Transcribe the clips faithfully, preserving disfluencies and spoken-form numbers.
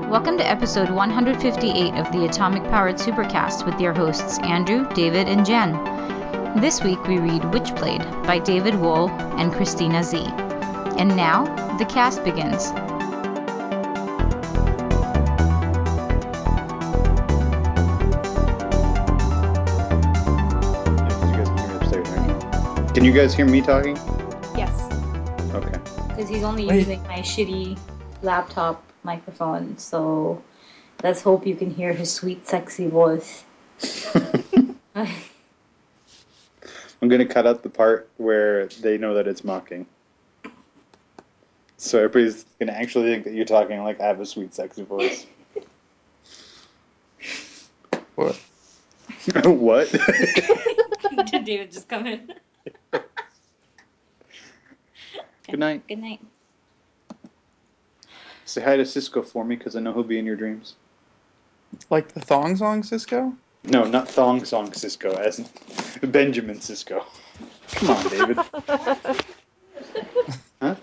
Welcome to episode one hundred fifty-eight of the Atomic Powered Supercast with your hosts Andrew, David, and Jen. This week we read Witchblade by David Wohl and Christina Z. And now, the cast begins. Can you guys hear me talking? Yes. Okay. Because he's only Wait. using my shitty laptop microphone, so let's hope you can hear his sweet, sexy voice. I'm going to cut out the part where they know that it's mocking. So everybody's going to actually think that you're talking like I have a sweet, sexy voice. What? What? Did David just come in? Good night. Good night. Say hi to Cisco for me, because I know he'll be in your dreams. Like the thong song Cisco? No, not Thong Song Cisco, as in Benjamin Cisco. Come on, David. Huh?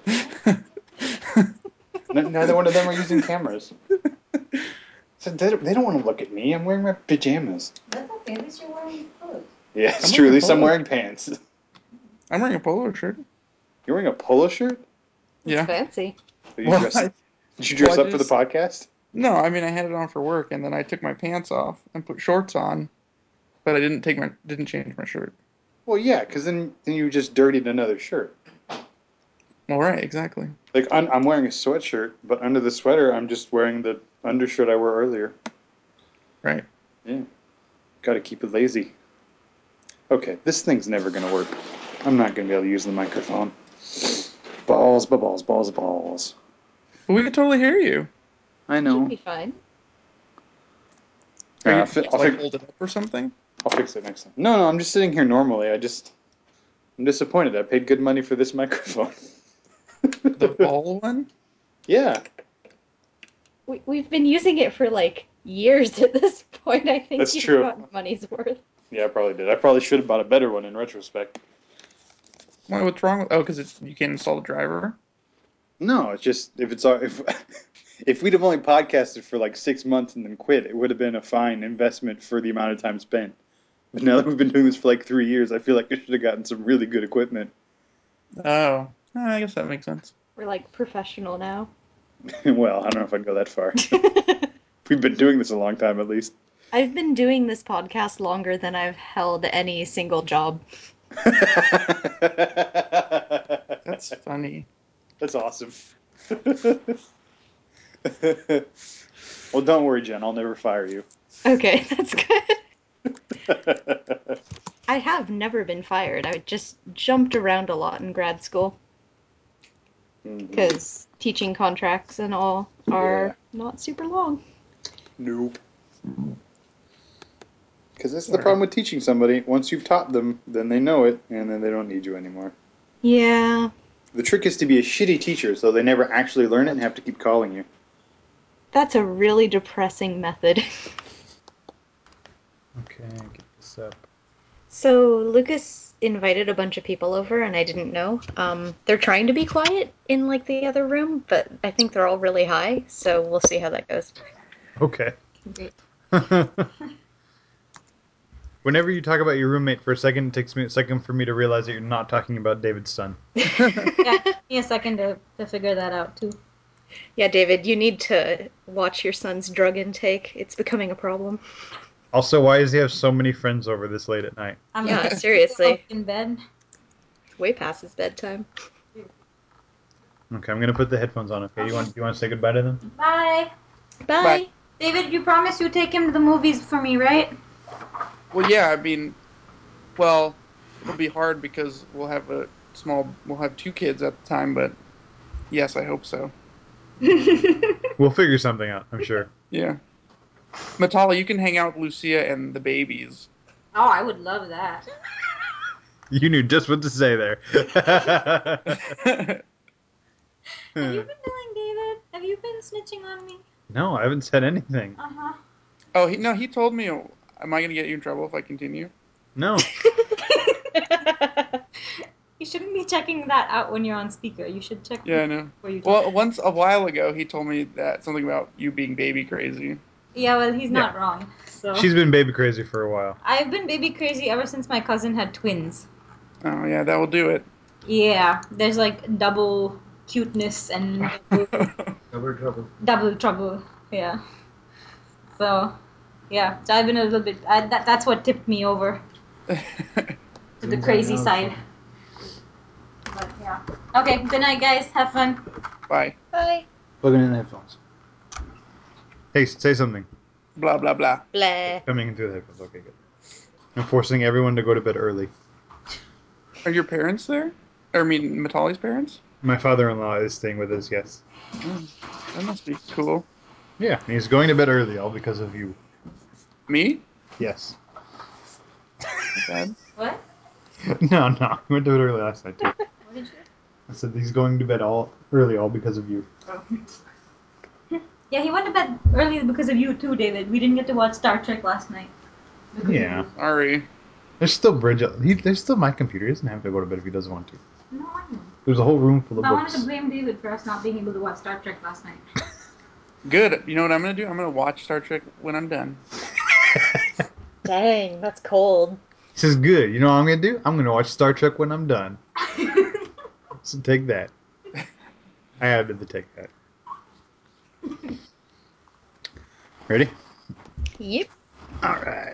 N- Neither one of them are using cameras. So they don't, they don't want to look at me. I'm wearing my pajamas. That's okay, at least you're wearing clothes. Yeah, it's I'm true. At wearing a least I'm polo. wearing pants. I'm wearing a polo shirt. You're wearing a polo shirt? Yeah. Fancy. Are you Well, dressed, I- did you dress well, I up for the just- podcast? No, I mean I had it on for work, and then I took my pants off and put shorts on, but I didn't take my didn't change my shirt. Well, yeah, because then, then you just dirtied another shirt. All right, exactly. Like, I'm, I'm wearing a sweatshirt, but under the sweater, I'm just wearing the undershirt I wore earlier. Right. Yeah. Got to keep it lazy. Okay, this thing's never going to work. I'm not going to be able to use the microphone. Balls, ba balls, balls, balls. But we could totally hear you. I Should know. be fine. Are Uh, you fi- just, I'll, like fix, hold it up or something? I'll fix it next time. No, no, I'm just sitting here normally. I just... I'm disappointed. I paid good money for this microphone. The ball one? Yeah. We, we've been using it for like years at this point. I think That's you've true. gotten money's worth. Yeah, I probably did. I probably should have bought a better one in retrospect. What, what's wrong with? Oh, because it's you can't install the driver. No, it's just if it's our, if if we'd have only podcasted for like six months and then quit, it would have been a fine investment for the amount of time spent. But now that we've been doing this for like three years, I feel like I should have gotten some really good equipment. Oh, I guess that makes sense. We're like professional now. Well, I don't know if I'd go that far. We've been doing this a long time, at least. I've been doing this podcast longer than I've held any single job. That's funny. That's awesome. Well, don't worry, Jen. I'll never fire you. Okay, that's good. I have never been fired. I just jumped around a lot in grad school because teaching contracts and all are not super long. Nope. Because that's the problem with teaching somebody. Once you've taught them, then they know it, and then they don't need you anymore. Yeah. The trick is to be a shitty teacher, so they never actually learn it and have to keep calling you. That's a really depressing method. Okay, get this up. So Lucas invited a bunch of people over, and I didn't know. Um, they're trying to be quiet in like the other room, but I think they're all really high, so we'll see how that goes. Okay. Great. Whenever you talk about your roommate for a second, it takes me a second for me to realize that you're not talking about David's son. Yeah, it took me a second to, to figure that out, too. Yeah, David, you need to watch your son's drug intake. It's becoming a problem. Also, why does he have so many friends over this late at night? I'm Yeah, seriously. in bed. Way past his bedtime. Okay, I'm gonna put the headphones on. Okay, you want you want to say goodbye to them? Bye. Bye. Bye. David, you promised you'd take him to the movies for me, right? Well, yeah, I mean, well, it'll be hard because we'll have a small, we'll have two kids at the time, but yes, I hope so. We'll figure something out, I'm sure. Yeah. Matala, you can hang out with Lucia and the babies. Oh, I would love that. You knew just what to say there. Have you been doing, David? Have you been snitching on me? No, I haven't said anything. Uh-huh. Oh, he, no, he told me, am I going to get you in trouble if I continue? No. You shouldn't be checking that out when you're on speaker. You should check. Yeah, I know. Before you talk. Well, once a while ago, he told me that something about you being baby crazy. Yeah, well, he's not Yeah. wrong. So She's been baby crazy for a while. I've been baby crazy ever since my cousin had twins. Oh yeah, that will do it. Yeah, there's like double cuteness and double, Double trouble. double trouble. Yeah. So, yeah. So I've been a little bit. I, that, that's what tipped me over to the crazy side. But yeah. Okay. Good night, guys. Have fun. Bye. Bye. Plugging in the headphones. Hey, say something. Blah blah blah. Blah. Coming in through the headphones. Okay, good. I'm forcing everyone to go to bed early. Are your parents there? Or I mean, Matali's parents? My father-in-law is staying with us, yes. Mm, that must be cool. Yeah, and he's going to bed early, all because of you. Me? Yes. Dad? What? No, no. He went to bed early last night, too. What did you? I said he's going to bed all early, all because of you. Oh. Yeah, he went to bed early because of you too, David. We didn't get to watch Star Trek last night. Because of Yeah. you. Sorry. There's still Bridge. He, there's still my computer. He doesn't have to go to bed if he doesn't want to. No, I know. There's a whole room full of But I wanted books. to blame David for us not being able to watch Star Trek last night. Good. You know what I'm gonna do? I'm gonna watch Star Trek when I'm done. Dang, that's cold. He says, good. You know what I'm going to do? I'm going to watch Star Trek when I'm done. So take that. I had to take that. Ready? Yep. All right.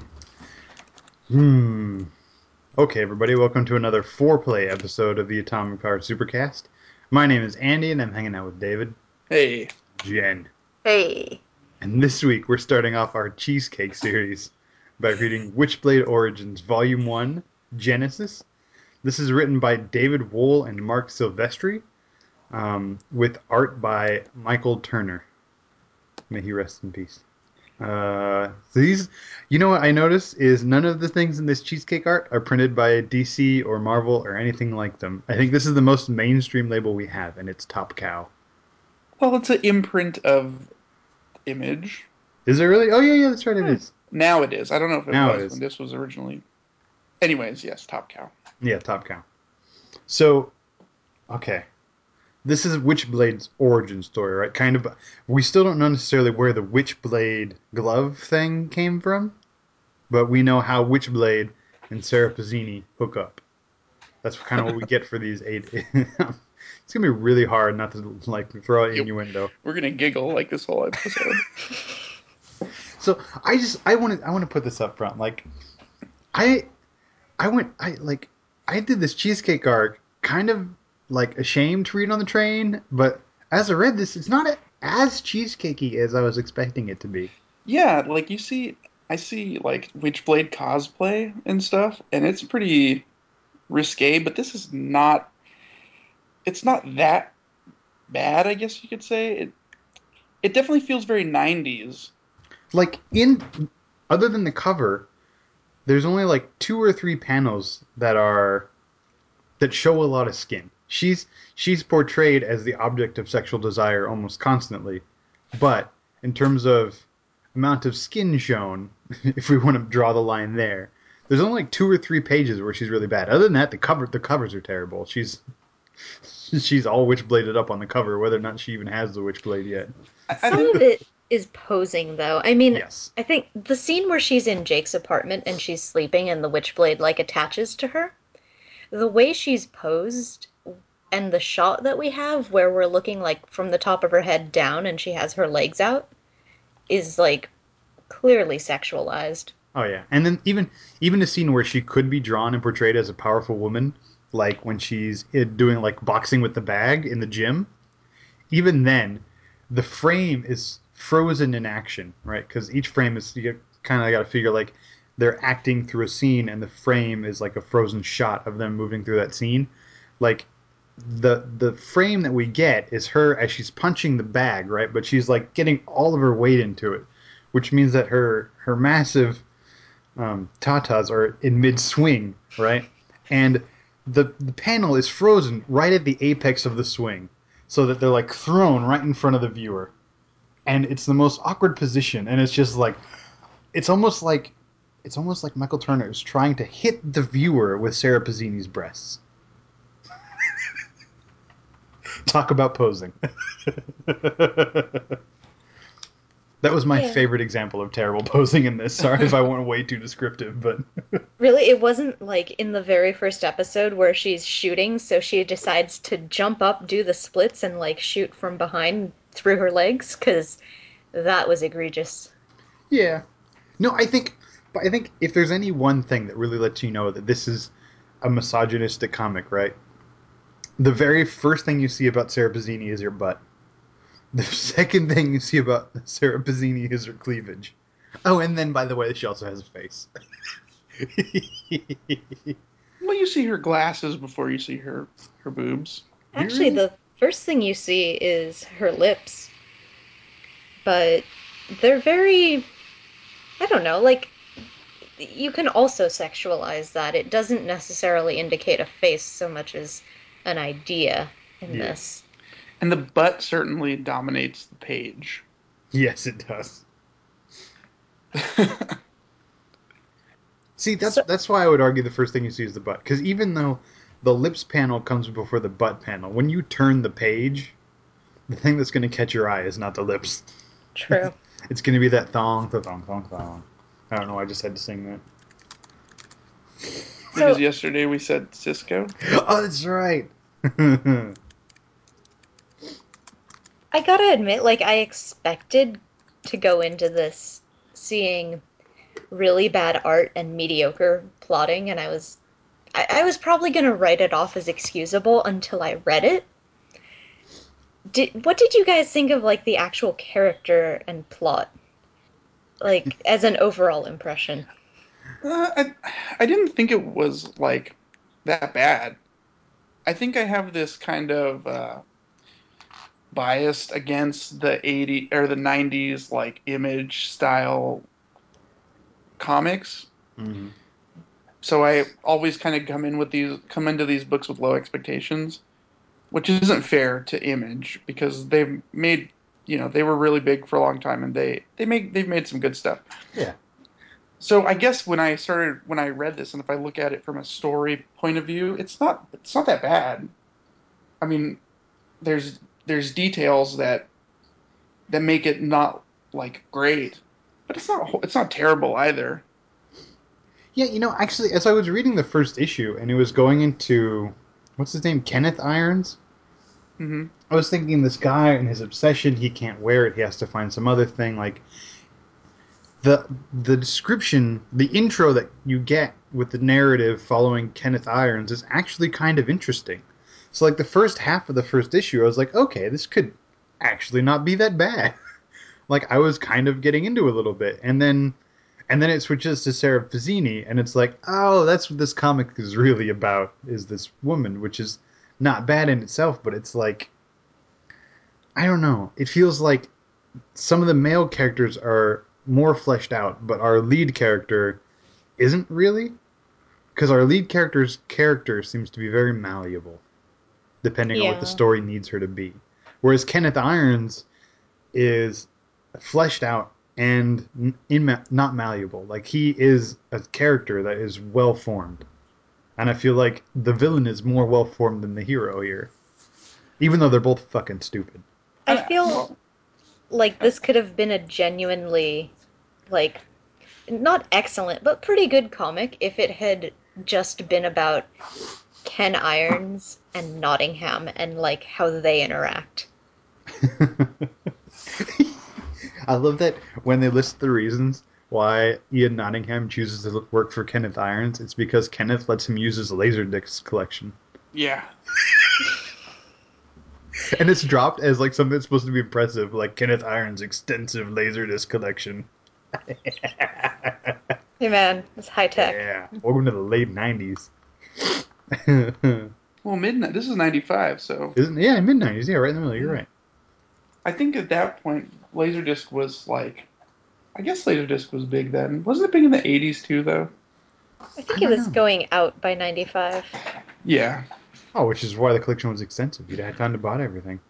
Hmm. Okay, everybody, welcome to another foreplay episode of the Atomic Power Supercast. My name is Andy, and I'm hanging out with David, Hey. Jen. Hey. And this week, we're starting off our Cheesecake series by reading Witchblade Origins, Volume one, Genesis. This is written by David Wohl and Mark Silvestri, um, with art by Michael Turner. May he rest in peace. Uh, so these, you know what I notice is none of the things in this cheesecake art are printed by D C or Marvel or anything like them. I think this is the most mainstream label we have, and it's Top Cow. Well, it's an imprint of Image. Is it really? Oh yeah, yeah, that's right, it is. Now it is. I don't know if it Now it was is. when this was originally. Anyways, yes, Top Cow. Yeah, Top Cow. So, okay. This is Witchblade's origin story, right? Kind of. We still don't know necessarily where the Witchblade glove thing came from, but we know how Witchblade and Sarah Pazzini hook up. That's kind of what we get for these eight. It's gonna be really hard not to like throw out Yep. innuendo. We're gonna giggle like this whole episode. So I just I want to I want to put this up front. Like I I went I like I did this cheesecake arc kind of like ashamed to read on the train, but as I read this, it's not as cheesecakey as I was expecting it to be. Yeah, like you see, I see like Witchblade cosplay and stuff, and it's pretty risque. But this is not. It's not that bad, I guess you could say. It it definitely feels very nineties. Like in other than the cover, there's only like two or three panels that are that show a lot of skin. She's she's portrayed as the object of sexual desire almost constantly, but in terms of amount of skin shown, if we want to draw the line there, there's only like two or three pages where she's really bad. Other than that, the cover the covers are terrible. She's she's all witchbladed up on the cover, whether or not she even has the witchblade yet. I, I Some think of it is posing, though. I mean, Yes. I think the scene where she's in Jake's apartment and she's sleeping and the Witchblade, like, attaches to her, the way she's posed and the shot that we have where we're looking, like, from the top of her head down and she has her legs out is, like, clearly sexualized. Oh yeah, and then even even a scene where she could be drawn and portrayed as a powerful woman, like when she's uh, doing like boxing with the bag in the gym. Even then, the frame is frozen in action, right? Because each frame is you kind of got to figure like they're acting through a scene, and the frame is like a frozen shot of them moving through that scene. Like the the frame that we get is her as she's punching the bag, right? But she's like getting all of her weight into it, which means that her her massive um, tatas are in mid swing, right? And the the panel is frozen right at the apex of the swing, so that they're like thrown right in front of the viewer, and it's the most awkward position. And it's just like it's almost like it's almost like Michael Turner is trying to hit the viewer with Sarah Pazzini's breasts. Talk about posing. That was my Yeah. favorite example of terrible posing in this. Sorry if I went way too descriptive, but Really, it wasn't like in the very first episode where she's shooting, so she decides to jump up, do the splits, and like shoot from behind through her legs, because that was egregious. yeah. No, I think, but I think if there's any one thing that really lets you know that this is a misogynistic comic, right? The very first thing you see about Sarah Pazzini is her butt. The second thing you see about Sarah Pazzini is her cleavage. Oh, and then, by the way, she also has a face. Well, you see her glasses before you see her her boobs. Actually, the first thing you see is her lips, but they're very, I don't know, like, you can also sexualize that. It doesn't necessarily indicate a face so much as an idea in Yeah. this. And the butt certainly dominates the page. Yes, it does. See, that's So- that's why I would argue the first thing you see is the butt. Because even though the lips panel comes before the butt panel, when you turn the page, the thing that's going to catch your eye is not the lips. True. It's going to be that thong, the thong, thong, thong. I don't know. I just had to sing that. Because So- yesterday we said Cisco. Oh, that's right. I gotta admit, like, I expected to go into this seeing really bad art and mediocre plotting, and I was I, I was probably gonna write it off as excusable until I read it. Did what did you guys think of like the actual character and plot? Like as an overall impression. Uh, I I didn't think it was like that bad. I think I have this kind of uh, biased against the eighties or the nineties like image style comics. Mhm. So I always kind of come in with these come into these books with low expectations, which isn't fair to Image because they've made, you know, they were really big for a long time and they they make they've made some good stuff. Yeah. So I guess when I started when I read this and if I look at it from a story point of view, it's not it's not that bad. I mean, there's there's details that that make it not like great, but it's not it's not terrible either. Yeah, you know, actually, as I was reading the first issue and it was going into, what's his name, Kenneth Irons? Hmm. I was thinking this guy and his obsession, he can't wear it, he has to find some other thing. Like, the the description, the intro that you get with the narrative following Kenneth Irons is actually kind of interesting. So, like, the first half of the first issue, I was like, okay, this could actually not be that bad. Like, I was kind of getting into it a little bit. And then and then it switches to Sarah Pazzini, and it's like, oh, that's what this comic is really about, is this woman, which is not bad in itself, but it's like, I don't know. It feels like some of the male characters are more fleshed out, but our lead character isn't really. Because our lead character's character seems to be very malleable, depending on what the Yeah. story needs her to be. Whereas Kenneth Irons is fleshed out and in, not malleable. Like, he is a character that is well formed. And I feel like the villain is more well formed than the hero here. Even though they're both fucking stupid. I Uh, feel well, like this could have been a genuinely like not excellent, but pretty good comic if it had just been about Ken Irons and Nottingham and like how they interact. I love that when they list the reasons why Ian Nottingham chooses to work for Kenneth Irons, it's because Kenneth lets him use his Laserdisc collection. yeah. And it's dropped as like something that's supposed to be impressive, like Kenneth Irons' extensive Laserdisc collection. Hey man, it's high tech. Yeah. Welcome to the late nineties. Well, midnight. This is ninety-five, so Isn't yeah, mid nineties, yeah, right in the middle, you're right. I think at that point, Laserdisc was like, I guess Laserdisc was big then. Wasn't it big in the eighties too, though? I I think it don't was know. going out by ninety-five. Yeah. Oh, which is why the collection was extensive. You'd had time to buy everything.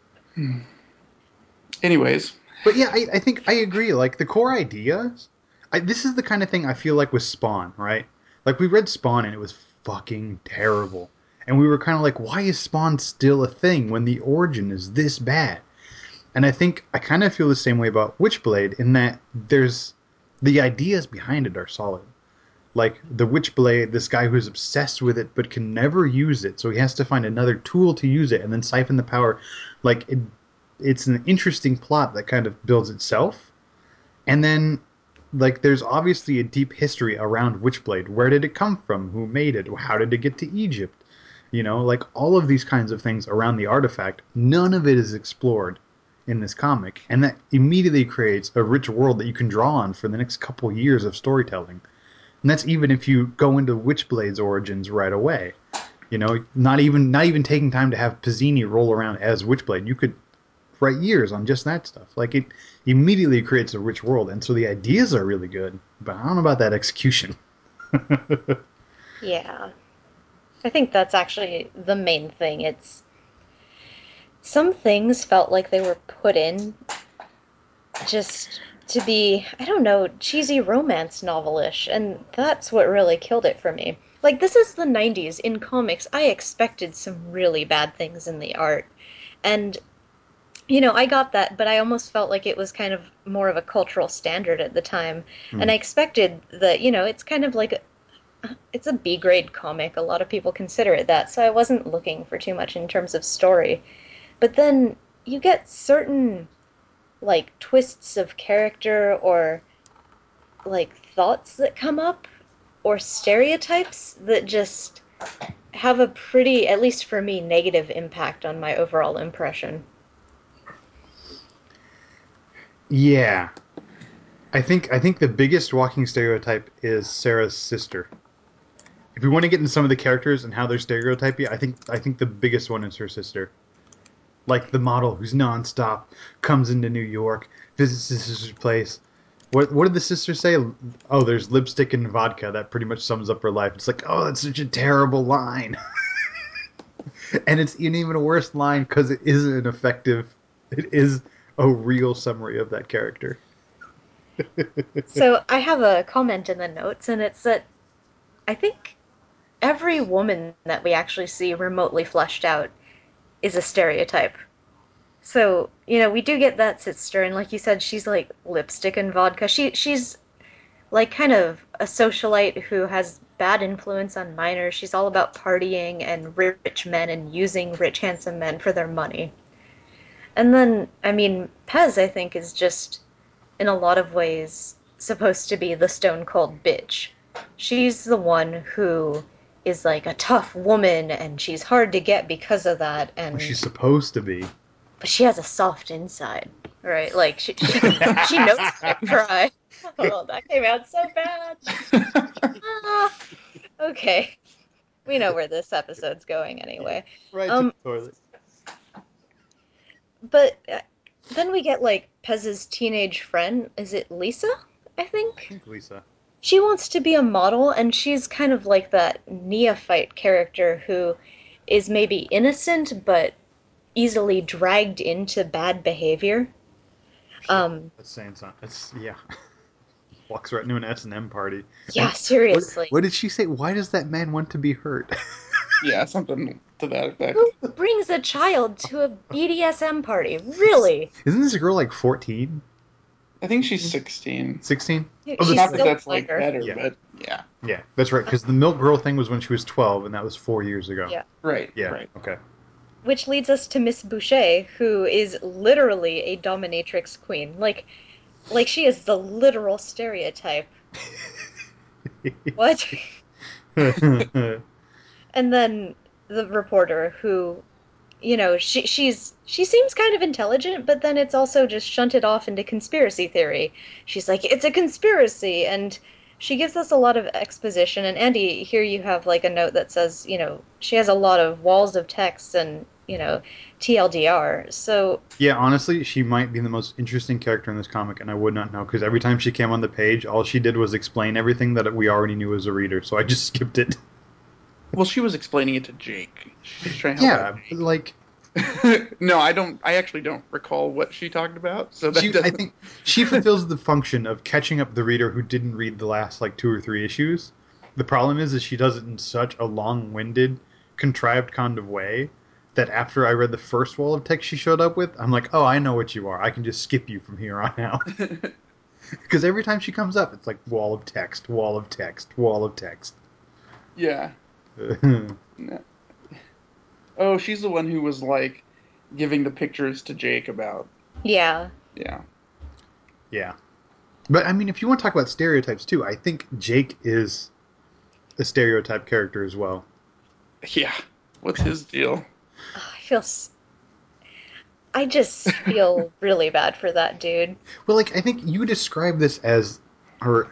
Anyways, But yeah, I, I think I agree. Like, the core ideas, I, this is the kind of thing I feel like with Spawn, right? Like, we read Spawn and it was fucking terrible. And we were kind of like, why is Spawn still a thing when the origin is this bad? And I think I kind of feel the same way about Witchblade in that there's the ideas behind it are solid. Like the Witchblade, this guy who's obsessed with it but can never use it, so he has to find another tool to use it and then siphon the power. Like it, it's an interesting plot that kind of builds itself. And then, like, there's obviously a deep history around Witchblade. Where did it come from? Who made it? How did it get to Egypt? You know, like all of these kinds of things around the artifact. None of it is explored in this comic, and that immediately creates a rich world that you can draw on for the next couple years of storytelling. And that's even if you go into Witchblade's origins right away. You know, not even not even taking time to have Pizzini roll around as Witchblade. You could write years on just that stuff. Like, it immediately creates a rich world, and so the ideas are really good, but I don't know about that execution. Yeah. I think that's actually the main thing. It's some things felt like they were put in just to be, I don't know, cheesy romance novelish, and that's what really killed it for me. Like, this is the nineties. In comics, I expected some really bad things in the art. And, you know, I got that, but I almost felt like it was kind of more of a cultural standard at the time. Hmm. And I expected that, you know, it's kind of like, a, it's a B-grade comic. A lot of people consider it that, so I wasn't looking for too much in terms of story. But then you get certain, like, twists of character or, like, thoughts that come up or stereotypes that just have a pretty, at least for me, negative impact on my overall impression. Yeah. I think I think the biggest walking stereotype is Sarah's sister. If we want to get into some of the characters and how they're stereotypy, I think I think the biggest one is her sister. Like the model who's nonstop, comes into New York, visits his sister's place. What what did the sister say? Oh, there's lipstick and vodka. That pretty much sums up her life. It's like, oh, that's such a terrible line. And it's an even worse line because it isn't an effective. It is a real summary of that character. So I have a comment in the notes, and it's that I think every woman that we actually see remotely fleshed out is a stereotype. So, you know, we do get that sister, and like you said, she's like lipstick and vodka. She she's like kind of a socialite who has bad influence on minors. She's all about partying and rich men and using rich, handsome men for their money. And then, I mean, Pez, I think, is just, in a lot of ways, supposed to be the stone cold bitch. She's the one who is like a tough woman, and she's hard to get because of that. And Well, she's supposed to be. but she has a soft inside, right? Like she she, she knows how to cry. Oh, that came out so bad. Ah, okay, we know where this episode's going anyway. Right Um, to the toilet. but uh, then we get like Pez's teenage friend. Is it Lisa? I I think. think Lisa. She wants to be a model, and she's kind of like that neophyte character who is maybe innocent but easily dragged into bad behavior. Um, That's saying something. That's yeah. Walks right into an S and M party. yeah, And seriously. What, what did she say? Why does that man want to be hurt? Yeah, something to that effect. Who brings a child to a B D S M party? Really? Isn't this girl like fourteen? I think she's sixteen. sixteen? She's Oh, this- Not that still that's like minor. better, Yeah. but yeah. Yeah, that's right. Because the milk girl thing was when she was twelve, and that was four years ago. Yeah. Right. Yeah. Right. Okay. Which leads us to Miss Boucher, who is literally a dominatrix queen. Like, like she is the literal stereotype. What? And then the reporter, who, you know, she she's she seems kind of intelligent, but then it's also just shunted off into conspiracy theory. She's like, it's a conspiracy, and she gives us a lot of exposition. And Andy, here you have like a note that says, you know, she has a lot of walls of text and, you know, T L D R. So Yeah, honestly, she might be the most interesting character in this comic, and I would not know because every time she came on the page, all she did was explain everything that we already knew as a reader. So I just skipped it. Well, she was explaining it to Jake. She's trying to help Yeah, out but like Jake. No, I don't. I actually don't recall what she talked about. So that she, I doesn't. think she fulfills the function of catching up the reader who didn't read the last like two or three issues. The problem is, is she does it in such a long-winded, contrived kind of way that after I read the first wall of text she showed up with, I'm like, oh, I know what you are. I can just skip you from here on out. Because every time she comes up, it's like wall of text, wall of text, wall of text. Yeah. No. Oh, she's the one who was like giving the pictures to Jake about. Yeah. Yeah. Yeah. But I mean, if you want to talk about stereotypes too, I think Jake is a stereotype character as well. Yeah. What's his deal? Oh, I feel. S- I just feel really bad for that dude. Well, like, I think you describe this as, or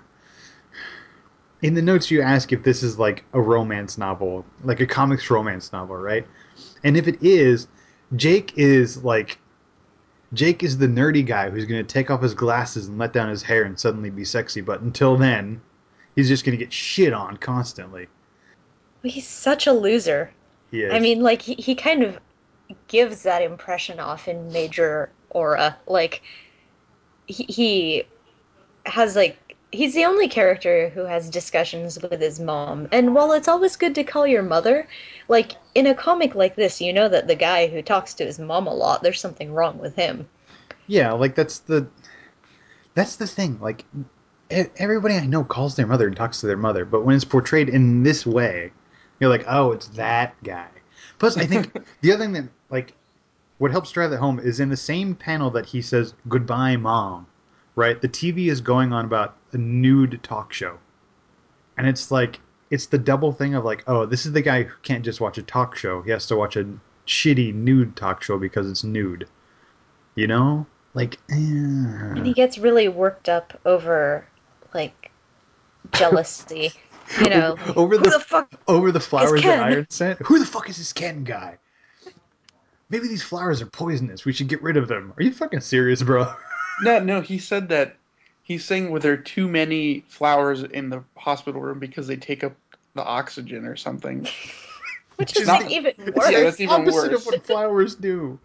in the notes you ask if this is like a romance novel, like a comics romance novel, right? And if it is, Jake is like, Jake is the nerdy guy who's going to take off his glasses and let down his hair and suddenly be sexy. But until then, he's just going to get shit on constantly. He's such a loser. He is. I mean, like, he, he kind of gives that impression off in Major Aura. Like, he, he has, like, he's the only character who has discussions with his mom. And while it's always good to call your mother, like, in a comic like this, you know that the guy who talks to his mom a lot, there's something wrong with him. Yeah, like, that's the, that's the thing. Like, everybody I know calls their mother and talks to their mother. But when it's portrayed in this way, you're like, oh, it's that guy. Plus, I think the other thing that, like, what helps drive that home is in the same panel that he says, goodbye, Mom, right? The T V is going on about a nude talk show. And it's like, it's the double thing of like, oh, this is the guy who can't just watch a talk show. He has to watch a shitty nude talk show because it's nude. You know? Like, eh. And he gets really worked up over, like, jealousy. You know, like, over who the, the fuck over the flowers that Ken? Iron sent. Who the fuck is this Ken guy? Maybe these flowers are poisonous. We should get rid of them. Are you fucking serious, bro? No, no, he said that he's saying well, there are too many flowers in the hospital room because they take up the oxygen or something. Which is not, even It's worse. Yeah, the that's even opposite worse. of what flowers do.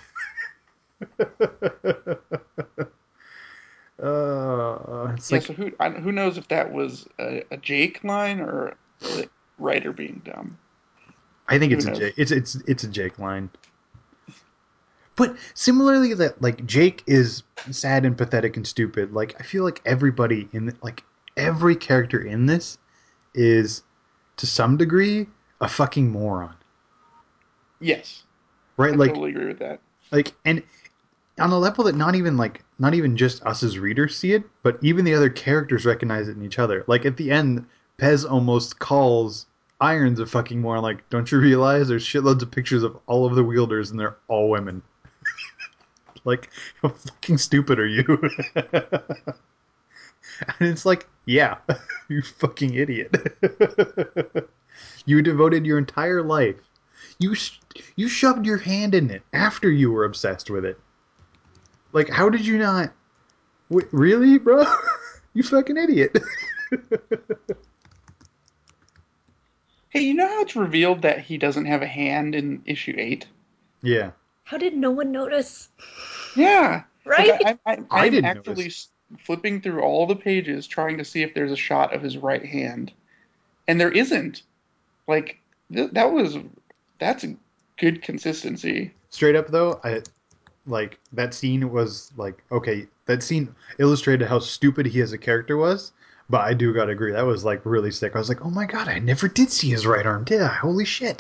uh, it's Yeah, like, so who I, who knows if that was a, a Jake line or the writer being dumb? I think Who it's a knows? Jake. It's it's it's a Jake line. But similarly, that like Jake is sad and pathetic and stupid. Like I feel like everybody in the, like every character in this is to some degree a fucking moron, Yes, right? I Like totally agree with that. like and on a level that not even like not even just us as readers see it, but even the other characters recognize it in each other. Like at the end, Pez almost calls Irons a fucking moron. Like, don't you realize there's shitloads of pictures of all of the wielders and they're all women? Like, how fucking stupid are you? And it's like, yeah, you fucking idiot. You devoted your entire life. You sh- you shoved your hand in it after you were obsessed with it. Like, how did you not? Wait, really, bro? You fucking idiot. Hey, you know how it's revealed that he doesn't have a hand in issue eight? Yeah. How did no one notice? Yeah, Right? Like I, I, I I'm didn't actually notice. s- flipping through all the pages trying to see if there's a shot of his right hand, and there isn't. Like th- that was that's a good consistency. Straight up though, I like that scene was like okay. That scene illustrated how stupid he as a character was. But I do gotta agree, that was like really sick. I was like, oh my god, I never did see his right arm, did I? Holy shit.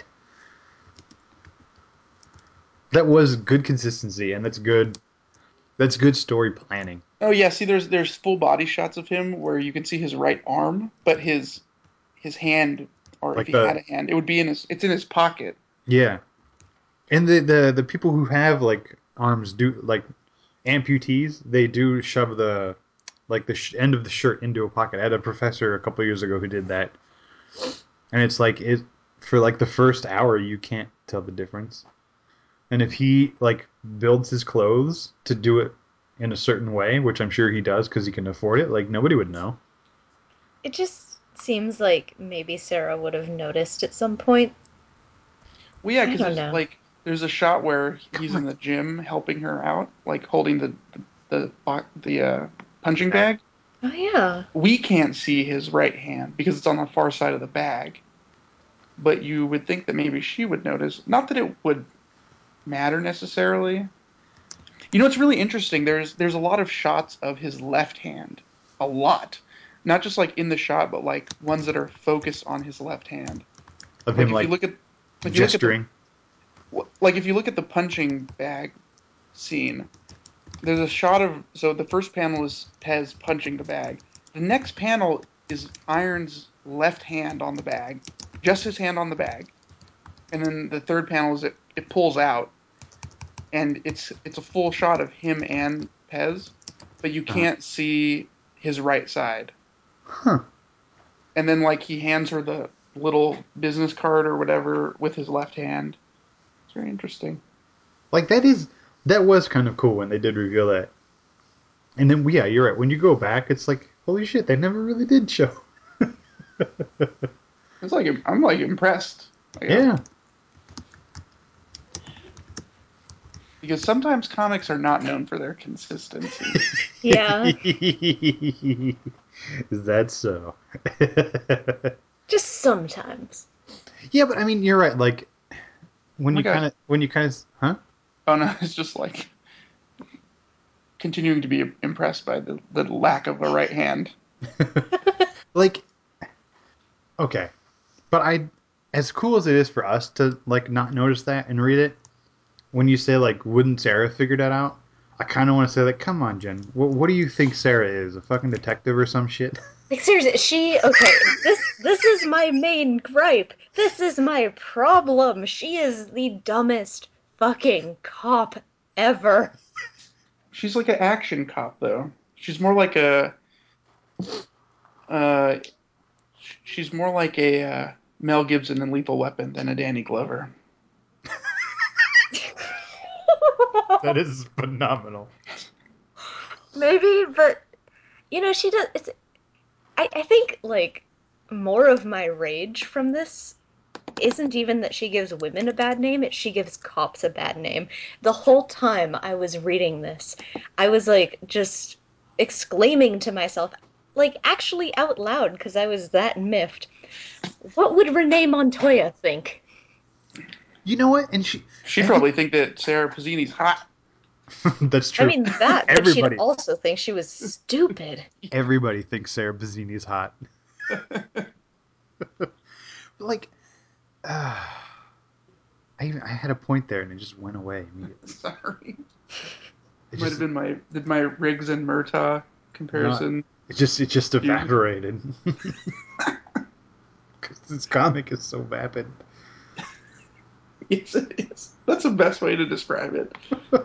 That was good consistency, and that's good. That's good story planning. Oh yeah, see, there's there's full body shots of him where you can see his right arm, but his his hand, or if Like he had the a hand, it would be in his it's in his pocket. yeah, and the the the people who have like arms do like amputees. They do shove the like the sh- end of the shirt into a pocket. I had a professor a couple years ago who did that, and it's like it for like the first hour you can't tell the difference. And if he like builds his clothes to do it in a certain way, which I'm sure he does because he can afford it, like nobody would know. It just seems like maybe Sarah would have noticed at some point. Well, yeah, I because don't there's know. like there's a shot where Come he's on. in the gym helping her out, like holding the the the, bo- the uh, punching bag. Oh yeah. We can't see his right hand because it's on the far side of the bag. but you would think that maybe she would notice. Not that it would matter necessarily. You know, it's really interesting. There's there's a lot of shots of his left hand, a lot, not just like in the shot, but like ones that are focused on his left hand. Of Like him if like you look at if you look at the- gesturing. like if you look at the punching bag scene, there's a shot of so the first panel is Pez punching the bag. The next panel is Iron's left hand on the bag, just his hand on the bag, and then the third panel is it it pulls out, and it's it's a full shot of him and Pez, but you can't see his right side. Huh. And then like he hands her the little business card or whatever with his left hand. It's very interesting. Like that is that was kind of cool when they did reveal that. And then yeah, you're right. When you go back, it's like holy shit, they never really did show. It's like I'm like impressed. Like, Yeah. Because sometimes comics are not known for their consistency. Yeah. Is that so? Just sometimes. Yeah, but I mean, you're right. Like when Oh my you God. kind of when you kind of huh? Oh no, it's just like continuing to be impressed by the, the lack of a right hand. Like okay, but I as cool as it is for us to like not notice that and read it, when you say like wouldn't Sarah figure that out? I kind of want to say like, come on, Jen. What, what do you think Sarah is? A fucking detective or some shit? Like seriously, she okay. This this is my main gripe. This is my problem. She is the dumbest fucking cop ever. She's like an action cop though. She's more like a uh she's more like a uh, Mel Gibson in Lethal Weapon than a Danny Glover. That is phenomenal. Maybe, but you know, she does. It's. I I think like more of my rage from this isn't even that she gives women a bad name, it's she gives cops a bad name. The whole time I was reading this, I was like just exclaiming to myself, like actually out loud, because I was that miffed. What would Renee Montoya think? You know what? And she She'd and probably think that Sarah Pazzini's hot. that's true. I mean that, but she'd everybody also think she was stupid. everybody thinks Sarah Bazzini's hot. Like uh, I even, I had a point there and it just went away immediately. Sorry. It Might just have been my did my Riggs and Murtaugh comparison. it just it just evaporated. Because this comic is so vapid. Yes, it is. That's the best way to describe it.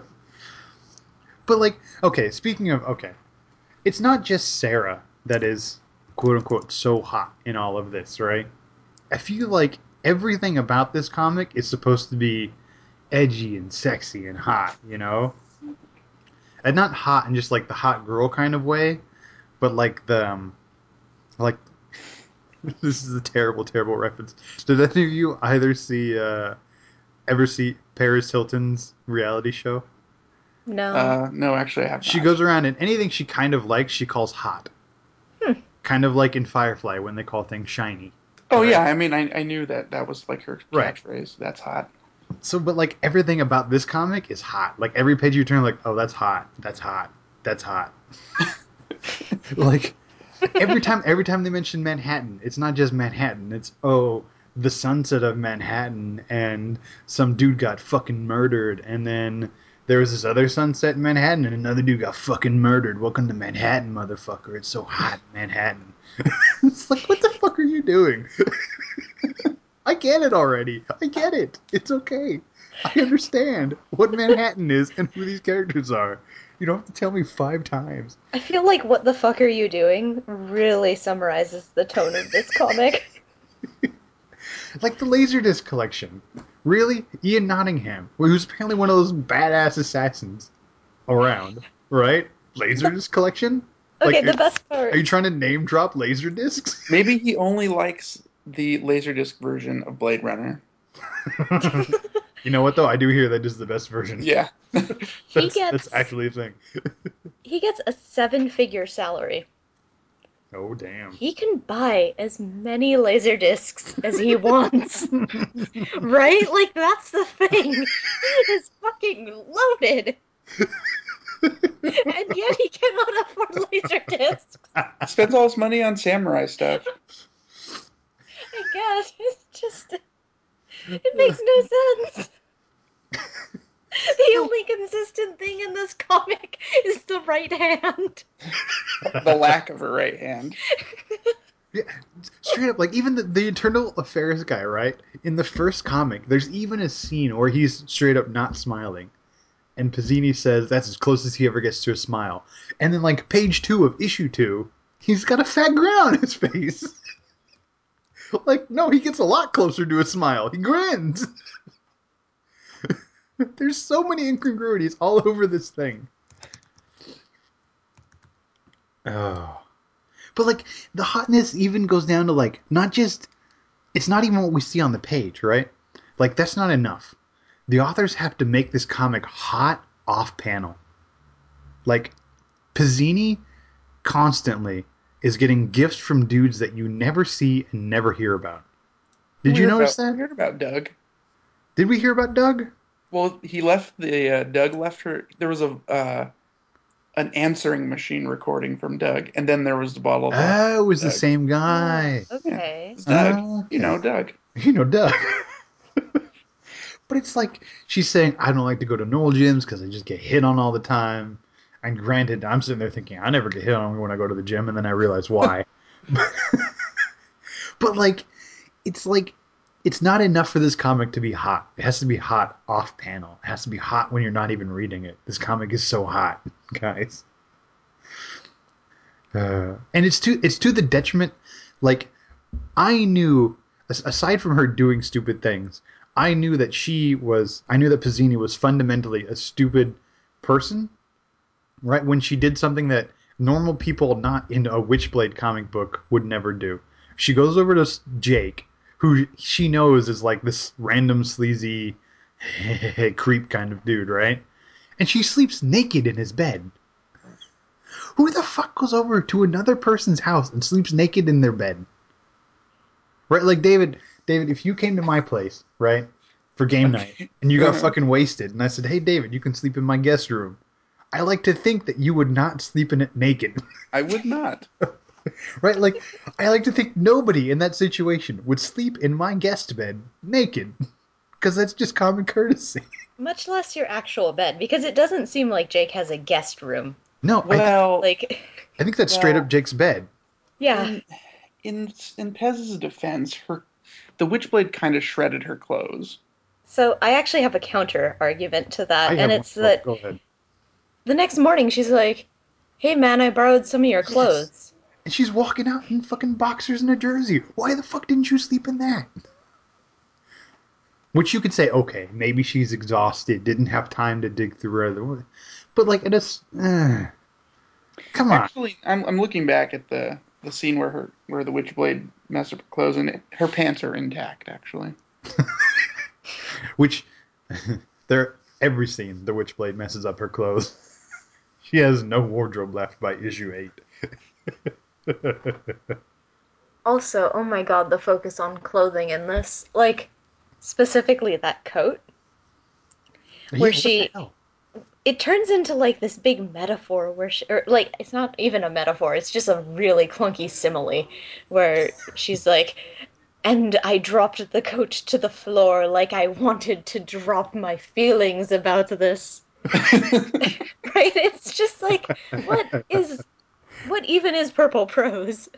But like, okay, speaking of okay, it's not just Sarah that is quote unquote so hot in all of this, right? I feel like everything about this comic is supposed to be edgy and sexy and hot, you know? And not hot in just like the hot girl kind of way, but like the um, like this is a terrible, terrible reference. Did any of you either see uh ever see Paris Hilton's reality show? No. Uh, no, actually, I have She not. goes around and anything she kind of likes, she calls hot. Hmm. Kind of like in Firefly when they call things shiny. Oh Right. yeah, I mean, I, I knew that that was like her Right. catchphrase. That's hot. So, but like everything about this comic is hot. Like every page you turn, like, oh, that's hot. That's hot. That's hot. Like every time, every time they mention Manhattan, it's not just Manhattan. It's oh, the sunset of Manhattan, and some dude got fucking murdered, and then there was this other sunset in Manhattan, and another dude got fucking murdered. Welcome to Manhattan, motherfucker. It's so hot, in Manhattan. It's like, what the fuck are you doing? I get it already. I get it. It's okay. I understand what Manhattan is and who these characters are. You don't have to tell me five times. I feel like what the fuck are you doing really summarizes the tone of this comic. Like the Laserdisc collection. Really? Ian Nottingham, who's apparently one of those badass assassins around, right? Laserdisc collection? Okay, Like, the best part. are you trying to name drop Laserdiscs? Maybe he only likes the Laserdisc version of Blade Runner. You know what, though? I do hear that is the best version. Yeah. He That's, gets that's actually a thing. he gets a seven-figure salary Oh, damn. He can buy as many laser discs as he wants. Right? Like, that's the thing. He is fucking loaded. And yet he cannot afford laser discs. Spends all his money on samurai stuff. I guess. It's just. It makes no sense. The only consistent thing in this comic is the right hand. The lack of a right hand. Yeah, straight up, like, even the, the Internal Affairs guy, right? In the first comic, there's even a scene where he's straight up not smiling. And Pizzini says that's as close as he ever gets to a smile. And then, like, page two of issue two, he's got a fat grin on his face. Like, no, he gets a lot closer to a smile. He grins. There's so many incongruities all over this thing. Oh. But, like, the hotness even goes down to, like, not just... It's not even what we see on the page, right? Like, that's not enough. The authors have to make this comic hot off-panel. Like, Pizzini constantly is getting gifts from dudes that you never see and never hear about. Did We you heard notice about, that? We heard about Doug. Did we hear about Doug? Well, he left the uh, Doug left her. There was a uh, an answering machine recording from Doug, and then there was the bottle of vodka. Oh, it was Doug. the same guy. Oh, okay. It's Doug. Oh, okay. You know, Doug. You know, Doug. But it's like she's saying, I don't like to go to normal gyms because I just get hit on all the time. And granted, I'm sitting there thinking, I never get hit on when I go to the gym, and then I realize why. But, like, it's like, it's not enough for this comic to be hot. It has to be hot off panel. It has to be hot when you're not even reading it. This comic is so hot, guys. Uh, and it's to it's to the detriment. Like, I knew, aside from her doing stupid things, I knew that she was, I knew that Pizzini was fundamentally a stupid person, right? When she did something that normal people not in a Witchblade comic book would never do. She goes over to Jake, who she knows is like this random sleazy creep kind of dude, right? And she sleeps naked in his bed. Who the fuck goes over to another person's house and sleeps naked in their bed? Right, like, David, David, if you came to my place, right, for game night, and you got fucking wasted, and I said, hey, David, you can sleep in my guest room, I like to think that you would not sleep in it naked. I would not. Right, like, I like to think nobody in that situation would sleep in my guest bed naked, because that's just common courtesy. Much less your actual bed, because it doesn't seem like Jake has a guest room. No, Well, I, Like, I think that's straight well, up Jake's bed. yeah. in in, in Pez's defense, her the Witchblade kind of shredded her clothes. So I actually have a counter argument to that, I and have it's one. that Go ahead. the next morning she's like, hey man, I borrowed some of your Yes. clothes. And she's walking out in fucking boxers and a jersey. Why the fuck didn't you sleep in that? Which you could say, okay, maybe she's exhausted, didn't have time to dig through her other. But, like, it is. Uh, come on. Actually, I'm I'm looking back at the, the scene where her where the Witchblade messed up her clothes, and it, her pants are intact. Actually, Which, there, every scene, the Witchblade messes up her clothes. She has no wardrobe left by issue eight. Also, oh my god, the focus on clothing in this. Like, specifically that coat. Where Yeah, what she. the hell? It turns into, like, this big metaphor where she. Or, like, it's not even a metaphor, it's just a really clunky simile. Where she's like. And I dropped the coat to the floor like I wanted to drop my feelings about this. Right? It's just like, what is. What even is purple prose?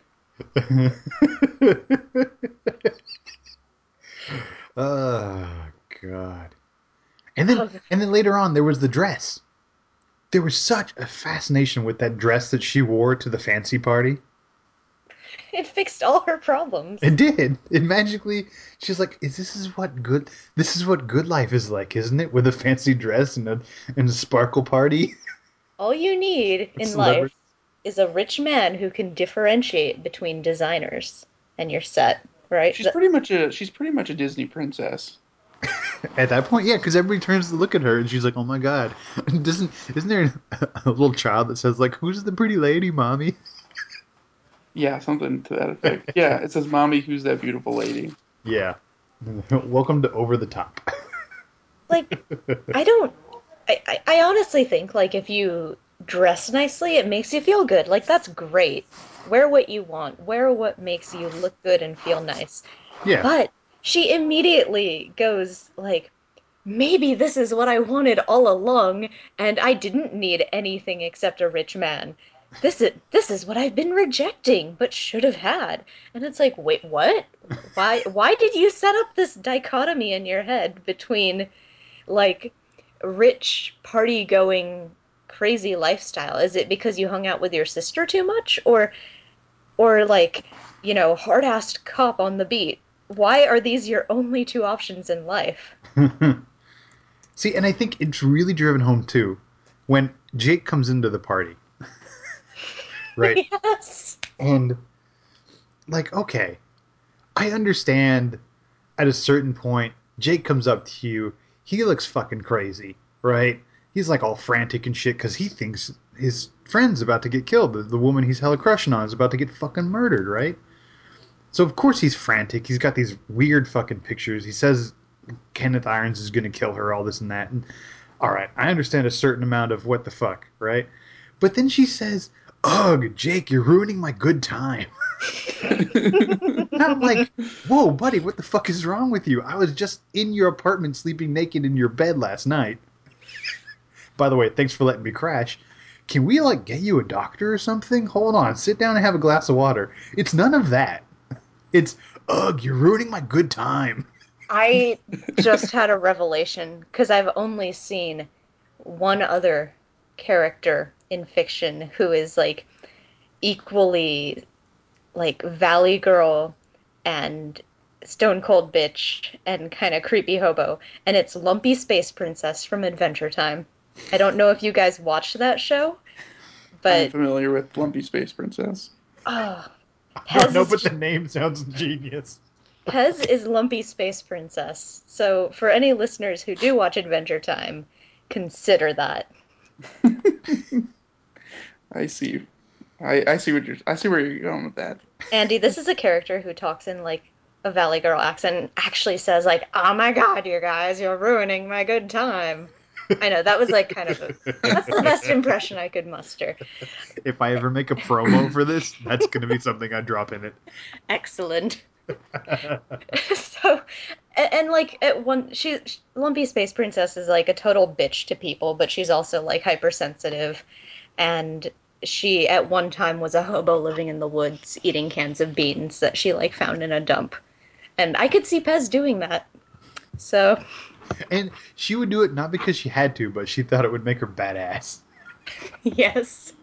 Oh, God. And then, Oh, and then later on, there was the dress. There was such a fascination with that dress that she wore to the fancy party. it fixed all her problems. It did. It magically. She's like, "Is this is what good? This is what good life is like, isn't it? With a fancy dress and a and a sparkle party." All you need in Celebrity. life is a rich man who can differentiate between designers, and you're set, right? she's The- pretty much a she's pretty much a Disney princess. At that point, yeah, because everybody turns to look at her and she's like, "Oh my god!" Doesn't isn't there a little child that says like, "Who's the pretty lady, mommy?" Yeah, something to that effect. Yeah, it says, "Mommy, who's that beautiful lady?" Yeah. Welcome to Over the Top. Like, I don't. I, I, I honestly think, like, if you dress nicely, it makes you feel good. Like, that's great. Wear what you want. Wear what makes you look good and feel nice. Yeah. But she immediately goes, like, maybe this is what I wanted all along, and I didn't need anything except a rich man. This is this is what I've been rejecting, but should have had. And it's like, wait, what? Why why did you set up this dichotomy in your head between like rich party going crazy lifestyle? Is it because you hung out with your sister too much, or or like, you know, hard-assed cop on the beat? Why are these your only two options in life? See, and I think it's really driven home too when Jake comes into the party. Right? Yes. And, like, okay, I understand at a certain point, Jake comes up to you, he looks fucking crazy, right? He's like all frantic and shit because he thinks his friend's about to get killed. The, the woman he's hella crushing on is about to get fucking murdered, right? So of course he's frantic. He's got these weird fucking pictures. He says Kenneth Irons is going to kill her, all this and that. And all right, I understand a certain amount of what the fuck, right? But then she says, "Ugh, Jake, you're ruining my good time." And I'm like, whoa, buddy, what the fuck is wrong with you? I was just in your apartment sleeping naked in your bed last night. By the way, thanks for letting me crash. Can we, like, get you a doctor or something? Hold on, sit down and have a glass of water. It's none of that. It's, ugh, you're ruining my good time. I just had a revelation because I've only seen one other character in fiction who is like equally like Valley Girl and Stone Cold Bitch and kind of creepy hobo, and it's Lumpy Space Princess from Adventure Time. I don't know if you guys watched that show, I'm but familiar with Lumpy Space Princess. oh, I don't Pez know, is but the name sounds genius. Pez is Lumpy Space Princess. So for any listeners who do watch Adventure Time, consider that. I see. I, I see what you're. I see where you're going with that. Andy, this is a character who talks in like a Valley Girl accent and actually says like, "Oh my God, you guys, you're ruining my good time." I know that was like kind of a, that's the best impression I could muster. If I ever make a promo for this, that's going to be something I drop in it. Excellent. So, and, and like at one, she Lumpy Space Princess is like a total bitch to people, but she's also like hypersensitive, and she at one time was a hobo living in the woods eating cans of beans that she like found in a dump, and I could see Pez doing that. So, And she would do it not because she had to, but she thought it would make her badass. yes.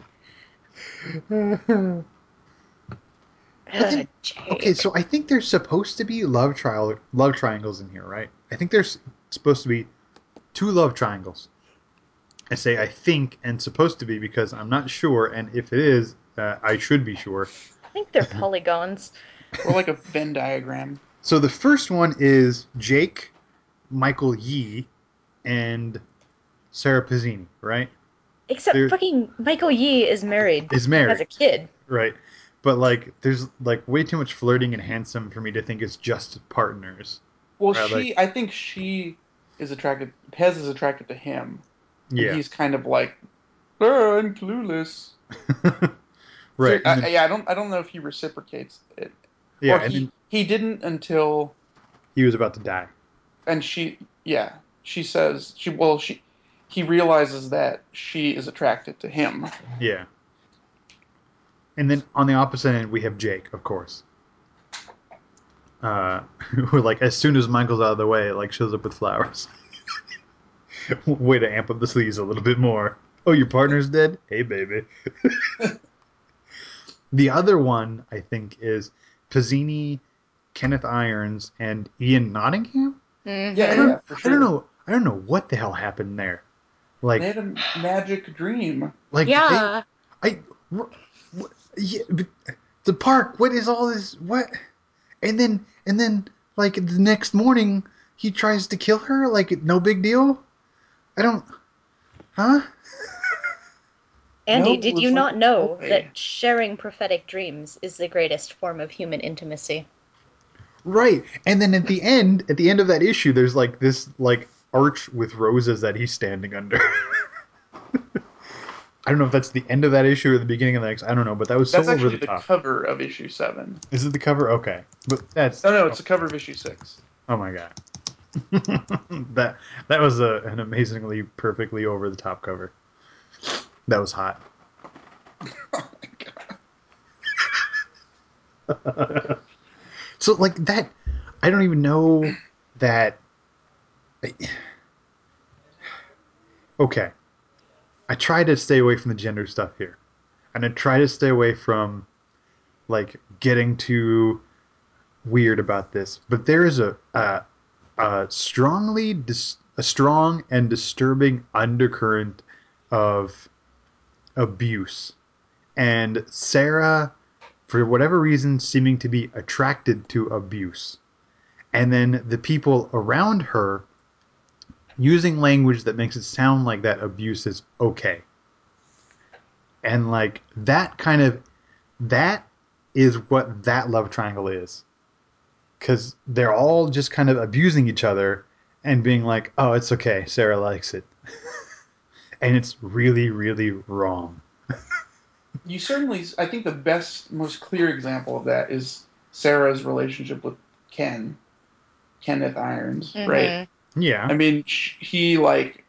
But then, Ugh, Jake. okay, so I think there's supposed to be love trial, love triangles in here, right? I think there's supposed to be two love triangles. I say I think and supposed to be because I'm not sure, and if it is, uh, I should be sure. I think they're polygons. Or like a Venn diagram. So the first one is Jake, Michael Yee, and Sarah Pazzini, right? Except They're- fucking Michael Yee is married. Is married. Has a kid. Right. But, like, there's, like, way too much flirting and handsome for me to think it's just partners. Well, Right, she. like- I think she is attracted. Pez is attracted to him. And Yeah. he's kind of like, oh, I'm clueless. Right. I, and then- yeah, I don't. I don't know if he reciprocates it. yeah, or and he then he didn't until. he was about to die. And she. Yeah, she says she. Well, she. He realizes that she is attracted to him. Yeah. And then on the opposite end, we have Jake, of course. Uh, who, like, as soon as Michael's out of the way, like, shows up with flowers. Way to amp up the sleeves a little bit more. Oh, your partner's dead? Hey, baby. The other one, I think, is Pizzini, Kenneth Irons, and Ian Nottingham? Mhm. Yeah, I don't, yeah, for sure. I don't know. I don't know what the hell happened there. Like, They had a magic dream. like Yeah. they, I, wh- wh- yeah, but the park. What is all this? What? And then, and then, like the next morning, he tries to kill her. Like, no big deal. I don't. Huh? Andy, No, did was you like not a know toy. that sharing prophetic dreams is the greatest form of human intimacy? Right. And then at the end, at the end of that issue, there's like this like arch with roses that he's standing under. I don't know if that's the end of that issue or the beginning of the next. I don't know, but that was so That's over actually the the top. cover of issue seven. Is it the cover? Okay, but that's No, no, it's the cover of issue six. oh my god. that that was a, an amazingly perfectly over the top cover. That was hot. Oh my god. So like that, I don't even know that. Okay, I try to stay away from the gender stuff here, and I try to stay away from like getting too weird about this. But there is a a, a strongly dis, a strong and disturbing undercurrent of abuse, and Sarah, for whatever reason, seeming to be attracted to abuse. And then the people around her using language that makes it sound like that abuse is okay. And like that kind of, that is what that love triangle is. Because they're all just kind of abusing each other and being like, oh, it's okay, Sarah likes it. And it's really, really wrong. You certainly, I think the best, most clear example of that is Sarah's relationship with Ken, Kenneth Irons, Mm-hmm. right? Yeah. I mean, sh- he like,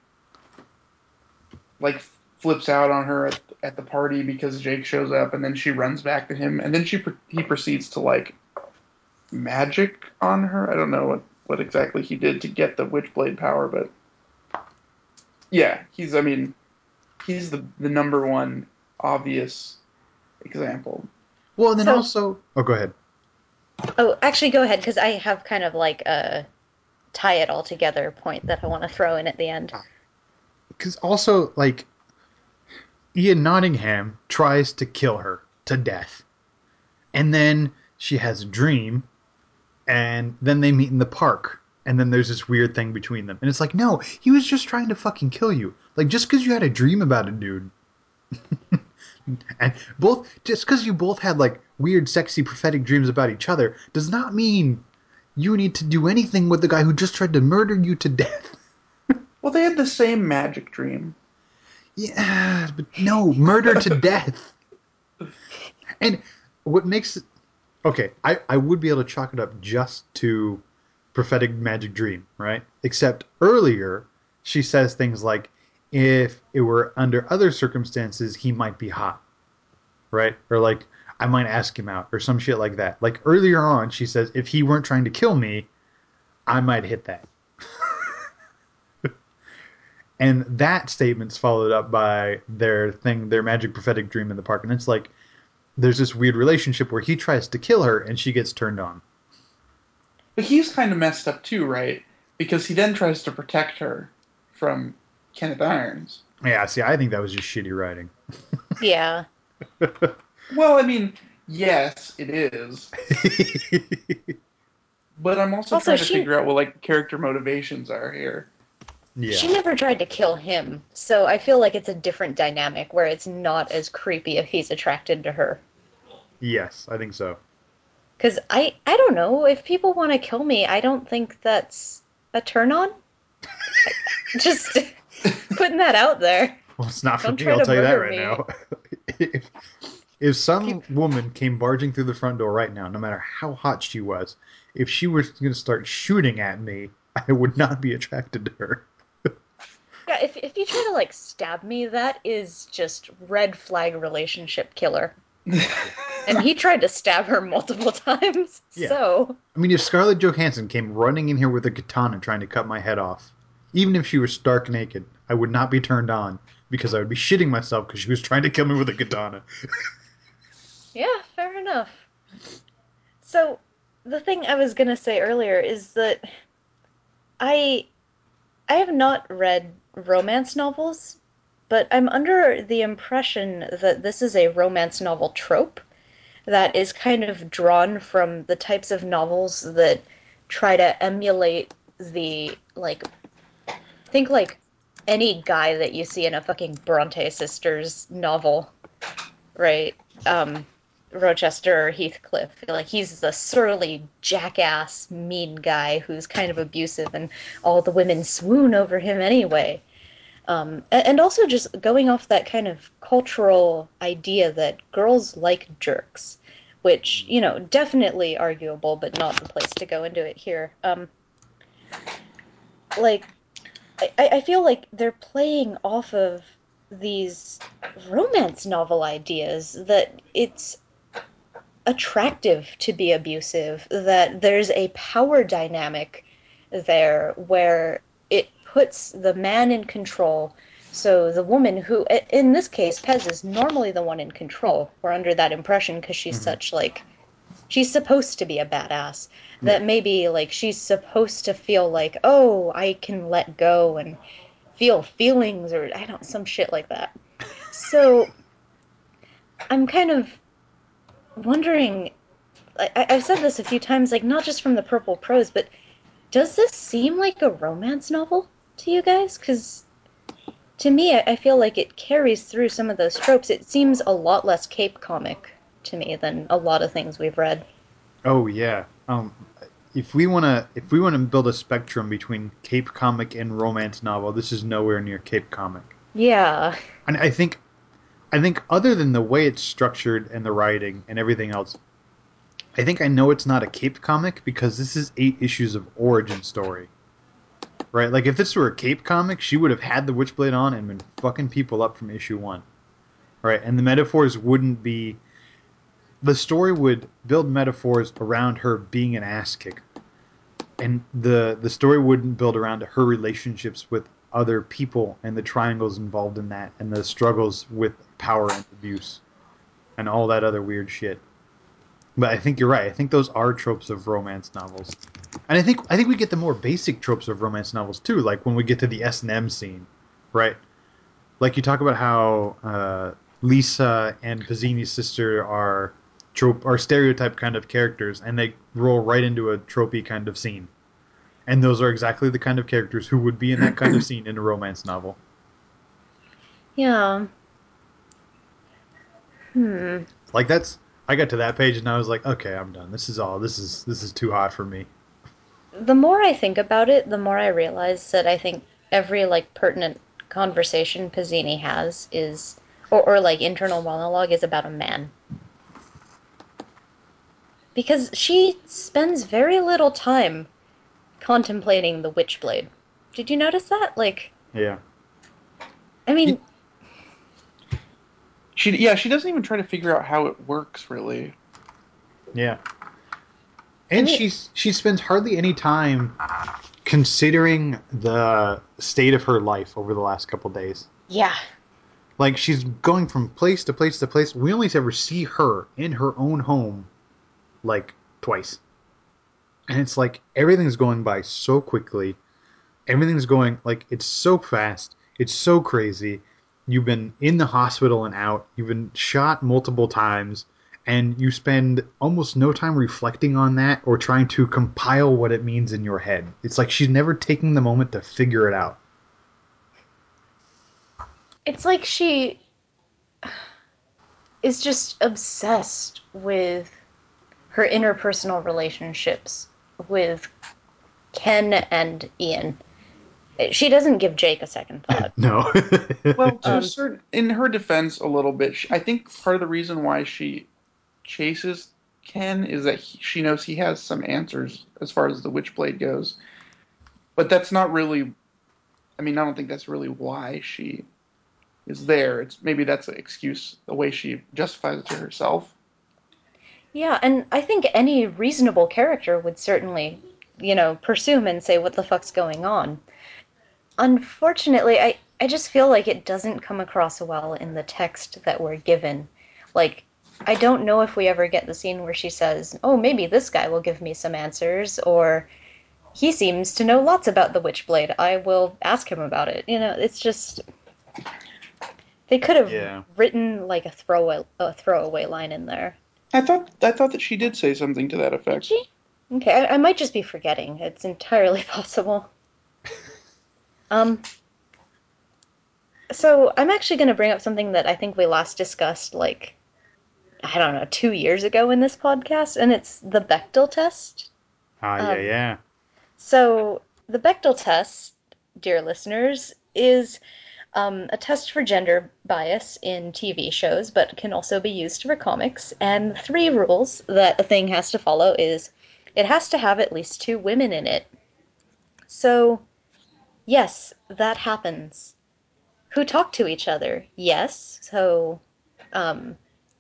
like flips out on her at, at the party because Jake shows up, and then she runs back to him, and then she he proceeds to like magic on her. I don't know what, what exactly he did to get the Witchblade power, but yeah, he's, I mean, he's the the number one obvious example. Well, and then So- also... Oh, go ahead. Oh, actually, go ahead, because I have kind of like a tie it all together point that I want to throw in at the end. Because also, like, Ian Nottingham tries to kill her to death. And then she has a dream, and then they meet in the park. And then there's this weird thing between them. And it's like, no, he was just trying to fucking kill you. Like, just because you had a dream about a dude... and both... Just because you both had, like, weird, sexy, prophetic dreams about each other does not mean you need to do anything with the guy who just tried to murder you to death. Well, they had the same magic dream. Yeah, but no, murder to death. And what makes it... Okay, I, I would be able to chalk it up just to prophetic magic dream, right? Except earlier, she says things like, if it were under other circumstances, he might be hot, right? Or like, I might ask him out, or some shit like that. Like earlier on, she says, if he weren't trying to kill me, I might hit that. And that statement's followed up by their thing, their magic prophetic dream in the park. And it's like, there's this weird relationship where he tries to kill her and she gets turned on. But he's kind of messed up too, right? Because he then tries to protect her from Kenneth Irons. Yeah, see, I think that was just shitty writing. Yeah. Well, I mean, yes, it is. But I'm also, Also, trying to she- figure out what like character motivations are here. Yeah. She never tried to kill him, so I feel like it's a different dynamic where it's not as creepy if he's attracted to her. Yes, I think so. Because I, I don't know, if people want to kill me, I don't think that's a turn on. Just putting that out there. Well, it's not for Don't me, try I'll to tell you that murder right me. now. if, if some woman came barging through the front door right now, no matter how hot she was, if she was going to start shooting at me, I would not be attracted to her. Yeah, if, if you try to, like, stab me, that is just red flag relationship killer. And he tried to stab her multiple times, Yeah. so... I mean, if Scarlett Johansson came running in here with a katana trying to cut my head off, even if she was stark naked, I would not be turned on because I would be shitting myself because she was trying to kill me with a katana. Yeah, fair enough. So, the thing I was gonna say earlier is that I I have not read romance novels, but I'm under the impression that this is a romance novel trope that is kind of drawn from the types of novels that try to emulate the, like, think like any guy that you see in a fucking Bronte sisters novel, right? Um, Rochester or Heathcliff. Like, he's the surly, jackass, mean guy who's kind of abusive, and all the women swoon over him anyway. Um, and also just going off that kind of cultural idea that girls like jerks, which, you know, definitely arguable, but not the place to go into it here. Um, like, I, I feel like they're playing off of these romance novel ideas that it's attractive to be abusive, that there's a power dynamic there where it puts the man in control. So the woman who, in this case, Pez is normally the one in control. We're under that impression because she's mm-hmm. such, like, she's supposed to be a badass. That yeah. maybe, like, she's supposed to feel like, oh, I can let go and feel feelings, or, I don't, some shit like that. So, I'm kind of wondering, I, I've said this a few times, like, not just from the Purple Prose, but does this seem like a romance novel to you guys? Because to me, I feel like it carries through some of those tropes. It seems a lot less cape comic to me than a lot of things we've read. Oh yeah. Um, if we want to, if we want to build a spectrum between cape comic and romance novel, this is nowhere near cape comic. Yeah. And I think, I think other than the way it's structured and the writing and everything else, I think I know it's not a cape comic because this is eight issues of origin story. Right? Like, if this were a cape comic, she would have had the Witchblade on and been fucking people up from issue one. Right? And the metaphors wouldn't be... The story would build metaphors around her being an ass kicker. And the, the story wouldn't build around her relationships with other people and the triangles involved in that and the struggles with power and abuse and all that other weird shit. But I think you're right. I think those are tropes of romance novels. And I think I think we get the more basic tropes of romance novels too, like when we get to the S and M scene, right? Like you talk about how uh, Lisa and Pizzini's sister are trope are stereotype kind of characters, and they roll right into a tropey kind of scene. And those are exactly the kind of characters who would be in that kind of scene in a romance novel. Yeah. Hmm. Like that's I got to that page and I was like, okay, I'm done. This is all. This is this is too hot for me. The more I think about it, the more I realize that I think every, like, pertinent conversation Pizzini has is, or, or like, internal monologue is about a man. Because she spends very little time contemplating the Witchblade. Did you notice that? Like... Yeah. I mean... She, yeah, she doesn't even try to figure out how it works, really. Yeah. And I mean, she's she spends hardly any time considering the state of her life over the last couple days. Yeah. Like, she's going from place to place to place. We only ever see her in her own home, like, twice. And it's like, everything's going by so quickly. Everything's going, like, it's so fast. It's so crazy. You've been in the hospital and out. You've been shot multiple times. And you spend almost no time reflecting on that or trying to compile what it means in your head. It's like she's never taking the moment to figure it out. It's like she is just obsessed with her interpersonal relationships with Ken and Ian. She doesn't give Jake a second thought. No. Well, to um, a certain, in her defense, a little bit, she, I think part of the reason why she chases Ken is that he, she knows he has some answers as far as the Witchblade goes. But that's not really, I mean, I don't think that's really why she is there. It's maybe that's an excuse, the way she justifies it to herself. Yeah, and I think any reasonable character would certainly, you know, pursue him and say, what the fuck's going on? Unfortunately, I, I just feel like it doesn't come across well in the text that we're given. Like, I don't know if we ever get the scene where she says, oh, maybe this guy will give me some answers, or he seems to know lots about the Witchblade. I will ask him about it. You know, it's just... They could have yeah. written, like, a throwaway, a throwaway line in there. I thought I thought that she did say something to that effect. Did she? Okay, I, I might just be forgetting. It's entirely possible. um, So I'm actually going to bring up something that I think we last discussed, like, I don't know, two years ago in this podcast, and it's the Bechdel test. Ah, yeah, Um, yeah. So the Bechdel test, dear listeners, is um, a test for gender bias in T V shows, but can also be used for comics. And the three rules that a thing has to follow is it has to have at least two women in it. So, yes, that happens. Who talk to each other? Yes. So, um,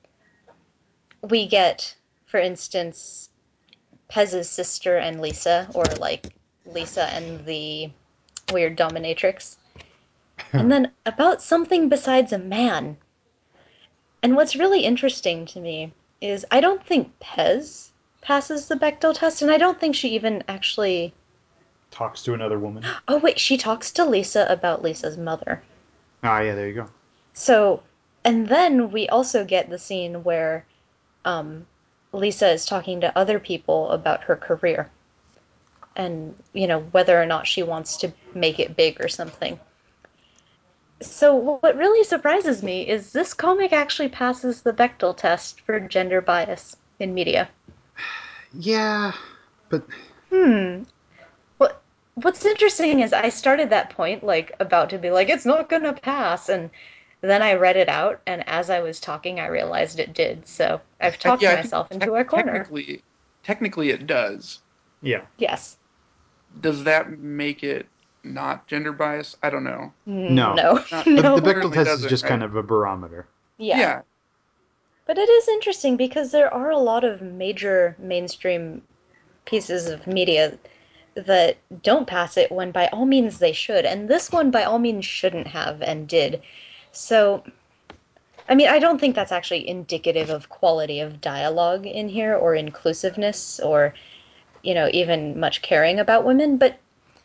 we get, for instance, Pez's sister and Lisa, or like Lisa and the weird dominatrix. And then about something besides a man. And what's really interesting to me is I don't think Pez passes the Bechdel test, and I don't think she even actually. Talks to another woman. Oh, wait, she talks to Lisa about Lisa's mother. Ah, yeah, there you go. So, and then we also get the scene where um, Lisa is talking to other people about her career and, you know, whether or not she wants to make it big or something. So what really surprises me is this comic actually passes the Bechdel test for gender bias in media. Yeah, but Hmm. What What's interesting is I started that point like about to be like it's not gonna pass, and then I read it out, and as I was talking, I realized it did. So I've I, talked yeah, I think myself into te- a corner. technically, technically it does. yeah. Yes. Does that make it not gender bias? I don't know. Mm, No. No. Not, The, the No. Bechdel certainly test is doesn't, just kind right? of a barometer. Yeah. Yeah. But it is interesting because there are a lot of major mainstream pieces of media that don't pass it when by all means they should. And this one by all means shouldn't have and did. So, I mean, I don't think that's actually indicative of quality of dialogue in here or inclusiveness or, you know, even much caring about women, but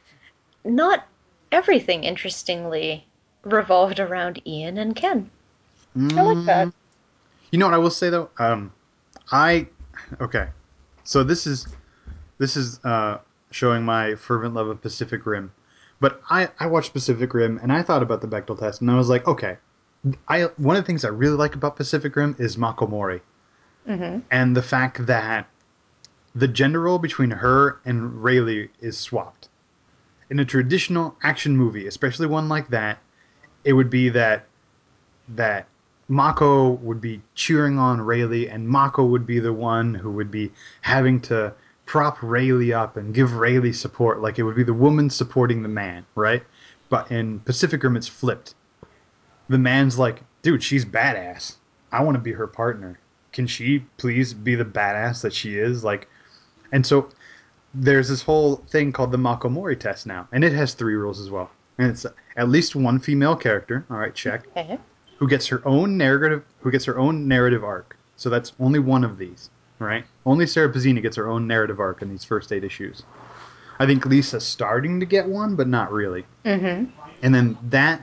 not everything, interestingly, revolved around Ian and Ken. I like that. Mm, you know what I will say though? Um, I okay. So this is this is uh, showing my fervent love of Pacific Rim, but I I watched Pacific Rim and I thought about the Bechdel test and I was like, okay, I one of the things I really like about Pacific Rim is Mako Mori Mm-hmm. and the fact that the gender role between her and Rayleigh is swapped. In a traditional action movie, especially one like that, it would be that that Mako would be cheering on Rayleigh, and Mako would be the one who would be having to prop Rayleigh up and give Rayleigh support. Like it would be the woman supporting the man, right? But in Pacific Rim, it's flipped. The man's like, dude, she's badass. I want to be her partner. Can she please be the badass that she is? Like, and so there's this whole thing called the Mako Mori test now, and it has three rules as well. And it's at least one female character. All right, check. Okay. Who gets her own narrative? Who gets her own narrative arc? So that's only one of these, right? Only Sarah Pazzini gets her own narrative arc in these first eight issues. I think Lisa's starting to get one, but not really. Mm-hmm. And then that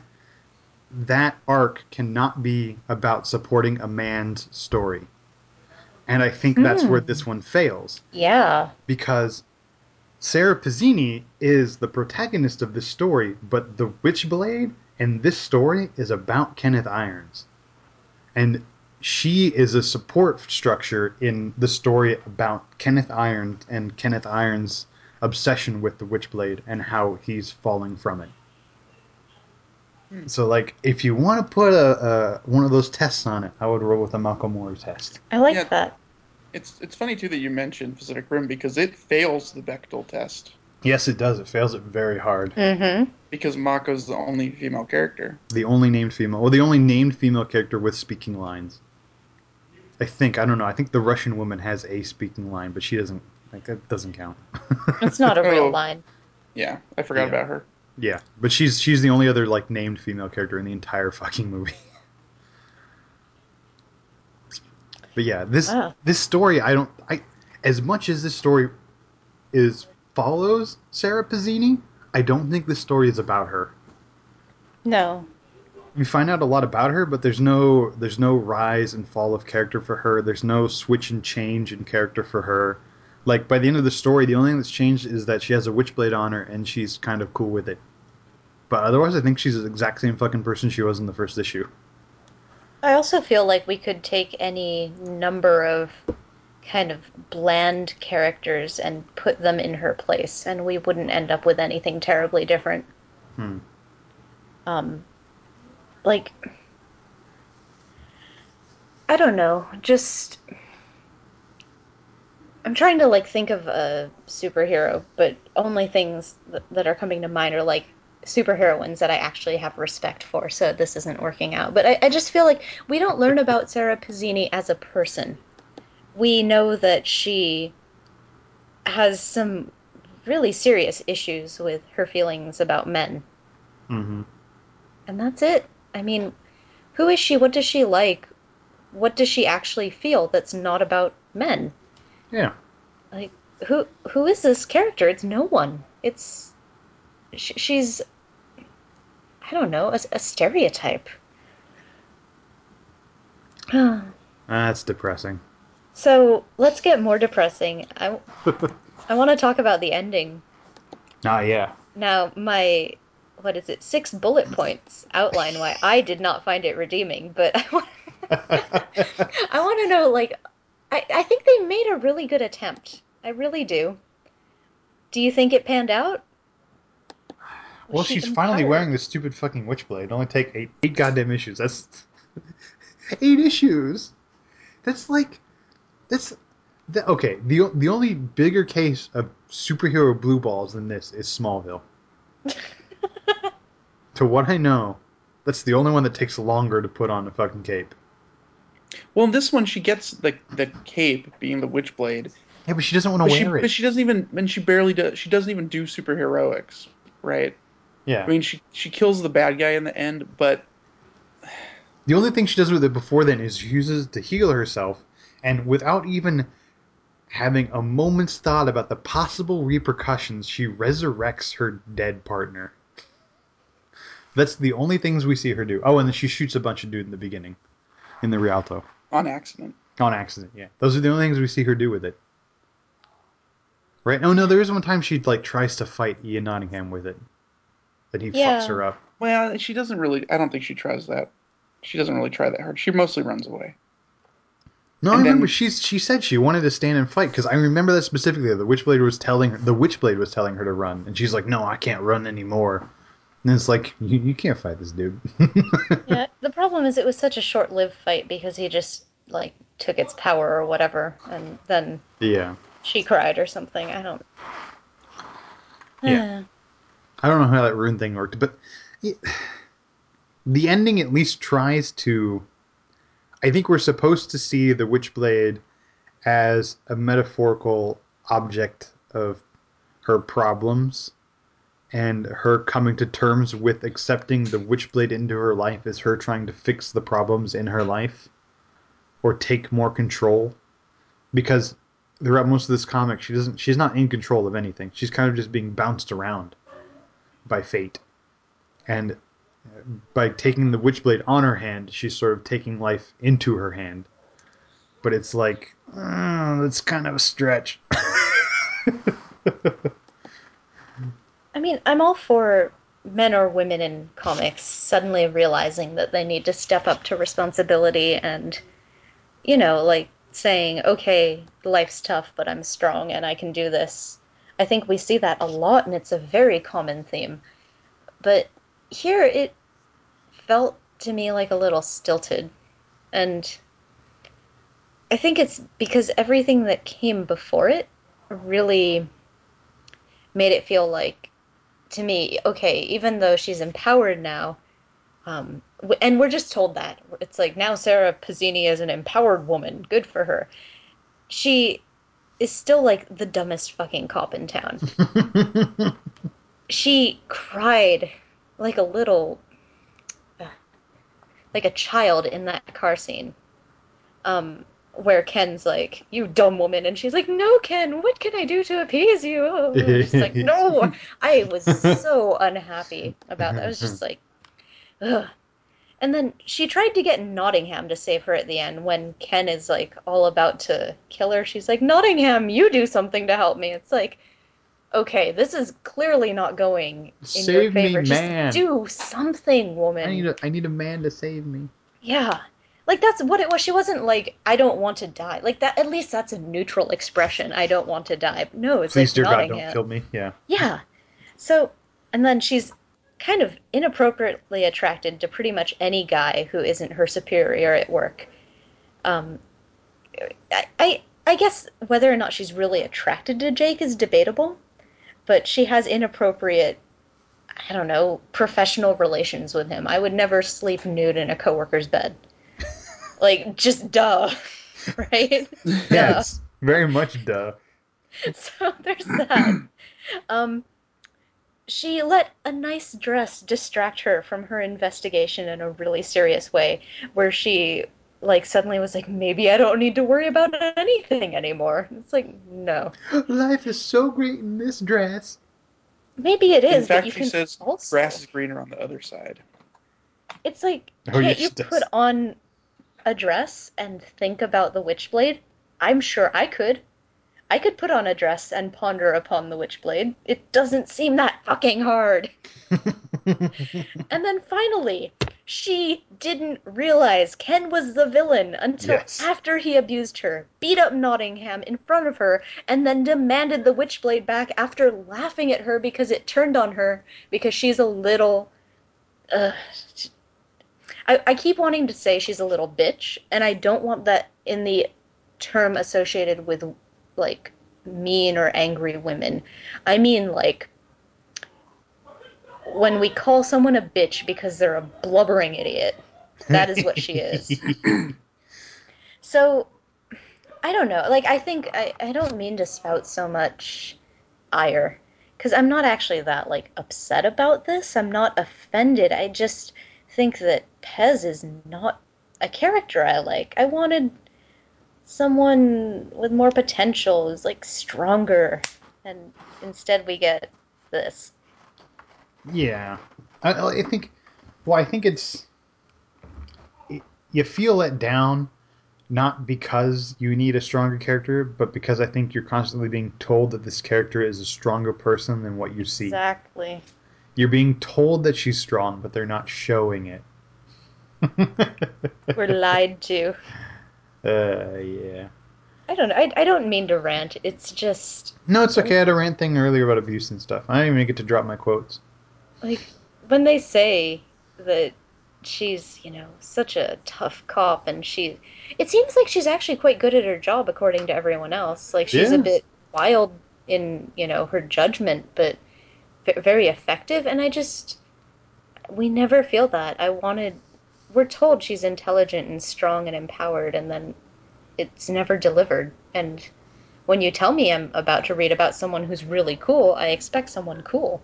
that arc cannot be about supporting a man's story. And I think that's where Hmm. this one fails Yeah. because Sarah Pazzini is the protagonist of this story, but the Witchblade in this story is about Kenneth Irons. And she is a support structure in the story about Kenneth Irons and Kenneth Irons' obsession with the Witchblade and how he's falling from it. Hmm. So, like, if you want to put a, a one of those tests on it, I would roll with a Mako Mori test. I like Yeah. that. It's it's funny too that you mentioned Pacific Rim because it fails the Bechdel test Yes, it does. It fails it very hard. Mm-hmm. because Mako's the only female character. The only named female, well, the only named female character with speaking lines. I think I don't know. I think the Russian woman has a speaking line, but she doesn't. Like that doesn't count. It's not a real Oh, line. yeah, I forgot Yeah. about her. Yeah, but she's she's the only other like named female character in the entire fucking movie. But yeah, this Wow. this story I don't I as much as this story is follows Sarah Pazzini, I don't think this story is about her. No. We find out a lot about her, but there's no there's no rise and fall of character for her. There's no switch and change in character for her. Like by the end of the story, the only thing that's changed is that she has a witchblade on her and she's kind of cool with it. But otherwise, I think she's the exact same fucking person she was in the first issue. I also feel like we could take any number of kind of bland characters and put them in her place, and we wouldn't end up with anything terribly different. Hmm. Um, like, I don't know, just... I'm trying to, like, think of a superhero, but only things th- that are coming to mind are, like, superheroines that I actually have respect for, so this isn't working out. But I, I just feel like we don't learn about Sarah Pazzini as a person. We know that she has some really serious issues with her feelings about men. Mm-hmm. And that's it. I mean, who is she? What does she like? What does she actually feel that's not about men? Yeah. Like, who who is this character? It's no one. It's... Sh- she's... I don't know, a, a stereotype. That's depressing. So, let's get more depressing. I, I want to talk about the ending. Ah, yeah. Now, my, what is it, six bullet points outline why I did not find it redeeming, but I want, I want to know, like, I, I think they made a really good attempt. I really do. Do you think it panned out? Was Well, she she's finally empowered? wearing this stupid fucking Witchblade. It only take eight, eight goddamn issues. That's eight issues. That's like, that's that, okay. The the only bigger case of superhero blue balls than this is Smallville. To what I know, that's the only one that takes longer to put on a fucking cape. Well, in this one, she gets the the cape, being the Witchblade, Yeah, but she doesn't want to but she wear it. but she doesn't even and she barely does. She doesn't even do superheroics, right? Yeah. I mean, she she kills the bad guy in the end, but The only thing she does with it before then is she uses it to heal herself, and without even having a moment's thought about the possible repercussions, she resurrects her dead partner. That's the only things we see her do. Oh, and then she shoots a bunch of dude in the beginning, in the Rialto. on accident. On accident, yeah. Those are the only things we see her do with it. Right? Oh, no, there is one time she, like, tries to fight Ian Nottingham with it. That he Yeah. fucks her up. Well, she doesn't really. I don't think she tries that. She doesn't really try that hard. She mostly runs away. No, And I remember then- she's she said she wanted to stand and fight, because I remember that specifically. The Witchblade was telling her, the Witchblade was telling her to run, and she's like, no, I can't run anymore. And it's like, you, you can't fight this dude. Yeah, the problem is it was such a short-lived fight because he just, like, took its power or whatever, and then Yeah. she cried or something. I don't... Yeah. I don't know how that rune thing worked, but it, the ending at least tries to... I think we're supposed to see the Witchblade as a metaphorical object of her problems, and her coming to terms with accepting the Witchblade into her life as her trying to fix the problems in her life, or take more control. Because throughout most of this comic, she doesn't she's not in control of anything. She's kind of just being bounced around by fate. And by taking the Witchblade on her hand, she's sort of taking life into her hand. But it's like, oh, that's kind of a stretch. I mean, I'm all for men or women in comics suddenly realizing that they need to step up to responsibility and, you know, like, saying, okay, life's tough, but I'm strong and I can do this. I think we see that a lot, and it's a very common theme. But here, it felt to me like a little stilted. And I think it's because everything that came before it really made it feel like, to me, okay, even though she's empowered now, um, w- and we're just told that. It's like, now Sarah Pazzini is an empowered woman. Good for her. She is still, like, the dumbest fucking cop in town. She cried like a little... uh, like a child in that car scene. Um, where Ken's like, you dumb woman, and she's like, no, Ken, what can I do to appease you? Oh, she's like, no! I was so unhappy about that. I was just like, ugh. And then she tried to get Nottingham to save her at the end when Ken is, like, all about to kill her. She's like, Nottingham, you do something to help me. It's like, okay, this is clearly not going in Save your favor. me, Just man. do something, woman. I need a I need a man to save me. Yeah. Like that's what it was. She wasn't like, I don't want to die. Like that at least that's a neutral expression. I don't want to die. No, it's Please, like dear God, Nottingham. don't kill me. Yeah. Yeah. So and then she's kind of inappropriately attracted to pretty much any guy who isn't her superior at work. Um I I, I guess whether or not she's really attracted to Jake is debatable, but she has inappropriate I don't know, professional relations with him. I would never sleep nude in a coworker's bed. Like, just duh, right? Yeah, Duh. it's very much duh. So there's that. Um, she let a nice dress distract her from her investigation in a really serious way, where she, like, suddenly was like, maybe I don't need to worry about anything anymore. It's like, no. Life is so great in this dress. Maybe it In is, but fact, you she can says also... grass is greener on the other side. It's like, Oh, can't yes, you it does. put on a dress and think about the Witchblade? I'm sure I could. I could put on a dress and ponder upon the Witchblade. It doesn't seem that fucking hard. And then finally, she didn't realize Ken was the villain until Yes. after he abused her, beat up Nottingham in front of her, and then demanded the Witchblade back after laughing at her because it turned on her because she's a little... Uh, I, I keep wanting to say she's a little bitch, and I don't want that in the term associated with, like, mean or angry women. I mean, like, when we call someone a bitch because they're a blubbering idiot. That is what she is. So, I don't know. Like, I think, I, I don't mean to spout so much ire, because I'm not actually that, like, upset about this. I'm not offended. I just think that Pez is not a character I like. I wanted someone with more potential, who's, like, stronger, and instead we get this. Yeah, I, I think. Well, I think it's you feel let down, not because you need a stronger character, but because I think you're constantly being told that this character is a stronger person than what you see. Exactly. You're being told that she's strong, but they're not showing it. We're lied to. Uh, yeah. I don't know. I, I don't mean to rant. It's just... No, it's okay. I had a rant thing earlier about abuse and stuff. I didn't even get to drop my quotes. Like, when they say that she's, you know, such a tough cop and she... It seems like she's actually quite good at her job according to everyone else. Like, she's Yeah. a bit wild in, you know, her judgment, but very effective. And I just... We never feel that. I wanted... We're told she's intelligent and strong and empowered, and then it's never delivered. And when you tell me I'm about to read about someone who's really cool, I expect someone cool.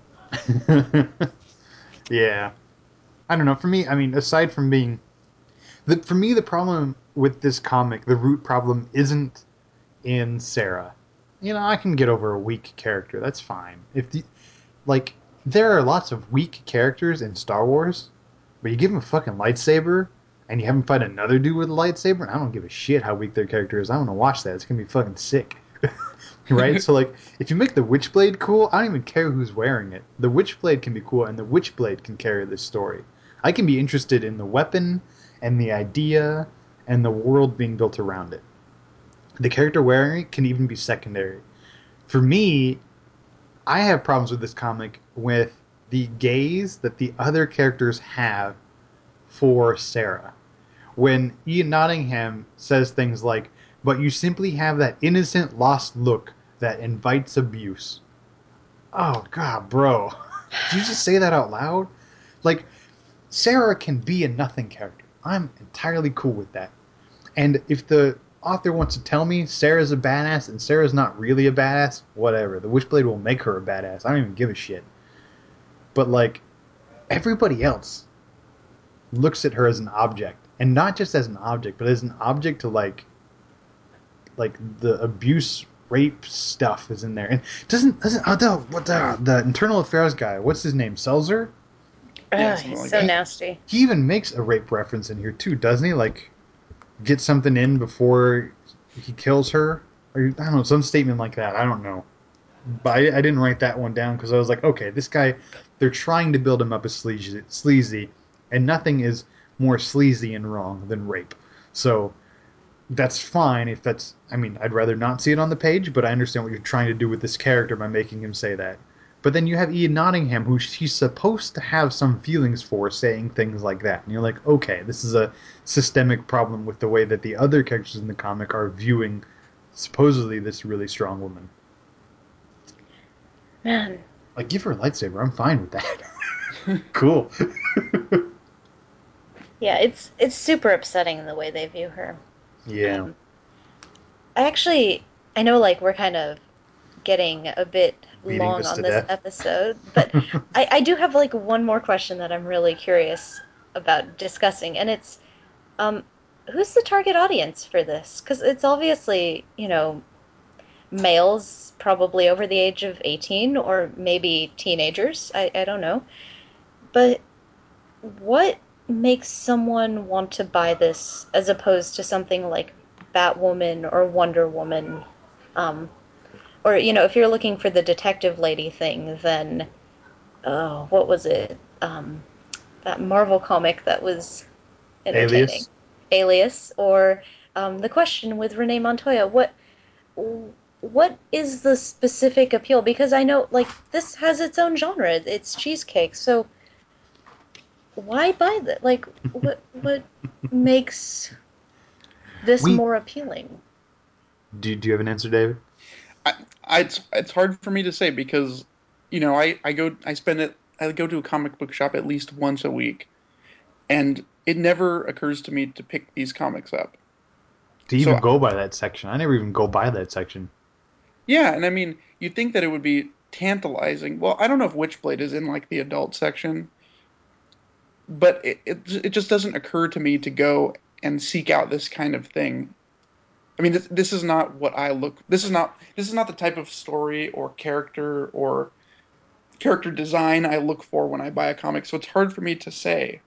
Yeah. I don't know. For me, I mean, aside from being... The, for me, the problem with this comic, the root problem, isn't in Sarah. You know, I can get over a weak character. That's fine. If the... Like, there are lots of weak characters in Star Wars, but you give them a fucking lightsaber, and you have them fight another dude with a lightsaber, and I don't give a shit how weak their character is. I want to watch that. It's going to be fucking sick. Right? So, like, if you make the Witchblade cool, I don't even care who's wearing it. The Witchblade can be cool, and the Witchblade can carry this story. I can be interested in the weapon, and the idea, and the world being built around it. The character wearing it can even be secondary. For me, I have problems with this comic with the gaze that the other characters have for Sarah. When Ian Nottingham says things like, but you simply have that innocent, lost look that invites abuse. Oh, God, bro. Did you just say that out loud? Like, Sarah can be a nothing character. I'm entirely cool with that. And if the author wants to tell me Sarah's a badass and Sarah's not really a badass, whatever. The Witchblade will make her a badass. I don't even give a shit. But, like, everybody else looks at her as an object. And not just as an object, but as an object to, like, like the abuse, rape stuff is in there. And doesn't, doesn't, oh, the, what the, the internal affairs guy, what's his name, Selzer? Yeah, Ugh, something he's like so that. nasty. He even makes a rape reference in here, too, doesn't he? Like, get something in before he kills her? Or, I don't know, some statement like that. I don't know. but I, I didn't write that one down because I was like, okay, this guy, they're trying to build him up as sleazy, sleazy, and nothing is more sleazy and wrong than rape. So that's fine if that's. I mean, I'd rather not see it on the page, but I understand what you're trying to do with this character by making him say that. But then you have Ian Nottingham, who he's supposed to have some feelings for, saying things like that. And you're like, okay, this is a systemic problem with the way that the other characters in the comic are viewing supposedly this really strong woman. Man. Like, give her a lightsaber. I'm fine with that. Cool. Yeah, it's it's super upsetting the way they view her. Yeah. Um, I actually, I know, like, we're kind of getting a bit Beating long this on to this death. episode, but I, I do have, like, one more question that I'm really curious about discussing, and it's, um, who's the target audience for this? Because it's obviously, you know, males probably over the age of eighteen, or maybe teenagers, I, I don't know. But what makes someone want to buy this as opposed to something like Batwoman or Wonder Woman? Um, or, you know, if you're looking for the detective lady thing, then, oh, what was it? Um, that Marvel comic that was entertaining. Alias? Alias, or um, The Question with Renee Montoya. What what is the specific appeal? Because I know, like, this has its own genre. It's cheesecake, so why buy that? Like, what what makes this We more appealing? do, do you have an answer, David? I, I it's it's hard for me to say because, you know, I I go I spend it I go to a comic book shop at least once a week, and it never occurs to me to pick these comics up. To even So go by that section. I never even go by that section. yeah, and I mean, you'd think that it would be tantalizing. Well, I don't know if Witchblade is in like the adult section, but it it, it just doesn't occur to me to go and seek out this kind of thing. I mean, this, this is not what I look. This is not this is not the type of story or character or character design I look for when I buy a comic. So it's hard for me to say.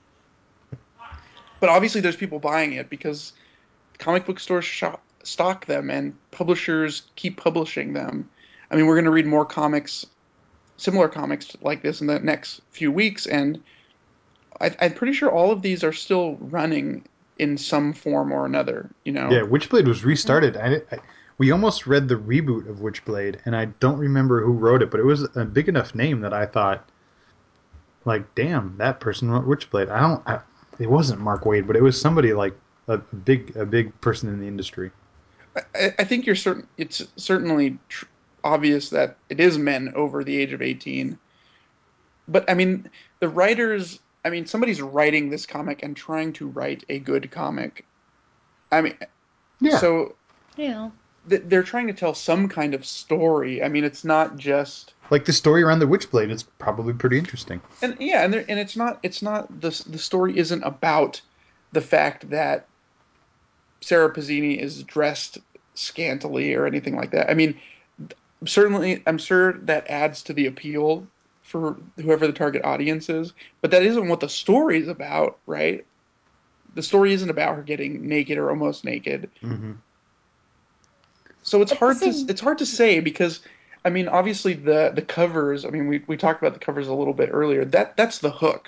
But obviously, there's people buying it because comic book stores shop, stock them and publishers keep publishing them. I mean, we're going to read more comics, similar comics like this in the next few weeks, and I, I'm pretty sure all of these are still running in some form or another. You Yeah, know, Witchblade was restarted. I, I, we almost read the reboot of Witchblade, and I don't remember who wrote it, but it was a big enough name that I thought, like, damn, that person wrote Witchblade. I don't. I, it wasn't Mark Waid, but it was somebody like a big, a big person in the industry. I, I think you're certain. It's certainly tr- obvious that it is men over the age of eighteen. But I mean, the writers. I mean, somebody's writing this comic and trying to write a good comic. I mean, Yeah, so Yeah. th- they're trying to tell some kind of story. I mean, it's not just like the story around the Witchblade is probably pretty interesting. and yeah, and there, and it's not it's not the the story isn't about the fact that Sarah Pazzini is dressed scantily or anything like that. I mean, certainly, I'm sure that adds to the appeal for whoever the target audience is, but that isn't what the story is about, right? The story isn't about her getting naked or almost naked. Mm-hmm. So it's At the hard to same it's hard to say because I mean, obviously the the covers. I mean, we we talked about the covers a little bit earlier. That that's the hook,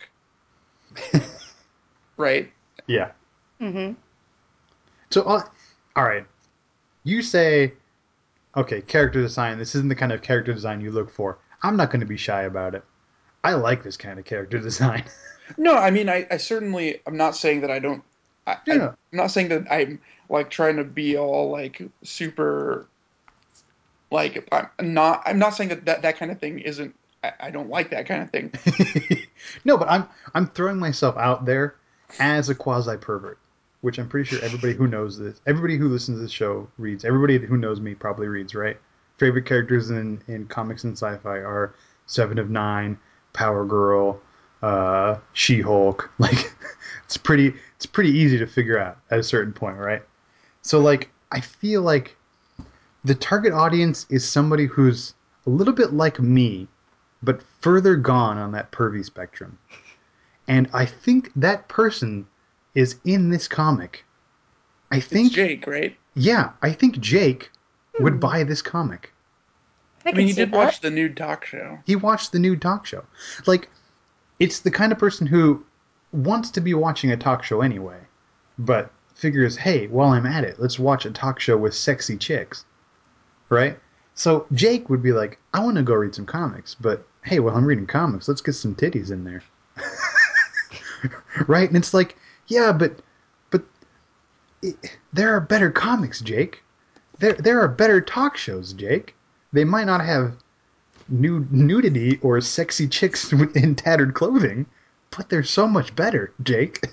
right? Yeah. Mm-hmm. So, uh, all right, you say, okay, character design. This isn't the kind of character design you look for. I'm not going to be shy about it. I like this kind of character design. No, I mean, I, I certainly I'm not saying that I don't. I, I Yeah. I'm not saying that I'm like trying to be all like super like I'm not. I'm not saying that that, that kind of thing isn't. I, I don't like that kind of thing. No, but I'm I'm throwing myself out there as a quasi pervert, which I'm pretty sure everybody who knows this, everybody who listens to this show reads. Everybody who knows me probably reads, right? Favorite characters in in comics and sci-fi are Seven of Nine, Power Girl, uh, She-Hulk. Like it's pretty it's pretty easy to figure out at a certain point, right? So like I feel like the target audience is somebody who's a little bit like me, but further gone on that pervy spectrum. And I think that person is in this comic. I It's think, Jake, right? yeah, I think Jake would Hmm. buy this comic. I, I can mean, he see did that. watch the nude talk show. He watched the new talk show. Like, it's the kind of person who wants to be watching a talk show anyway, but figures, hey, while I'm at it, let's watch a talk show with sexy chicks. Right? So Jake would be like, I want to go read some comics, but hey, while I'm reading comics, let's get some titties in there. Right? And it's like, yeah, but but it, there are better comics, Jake. There there are better talk shows, Jake. They might not have nude, nudity or sexy chicks in tattered clothing, but they're so much better, Jake.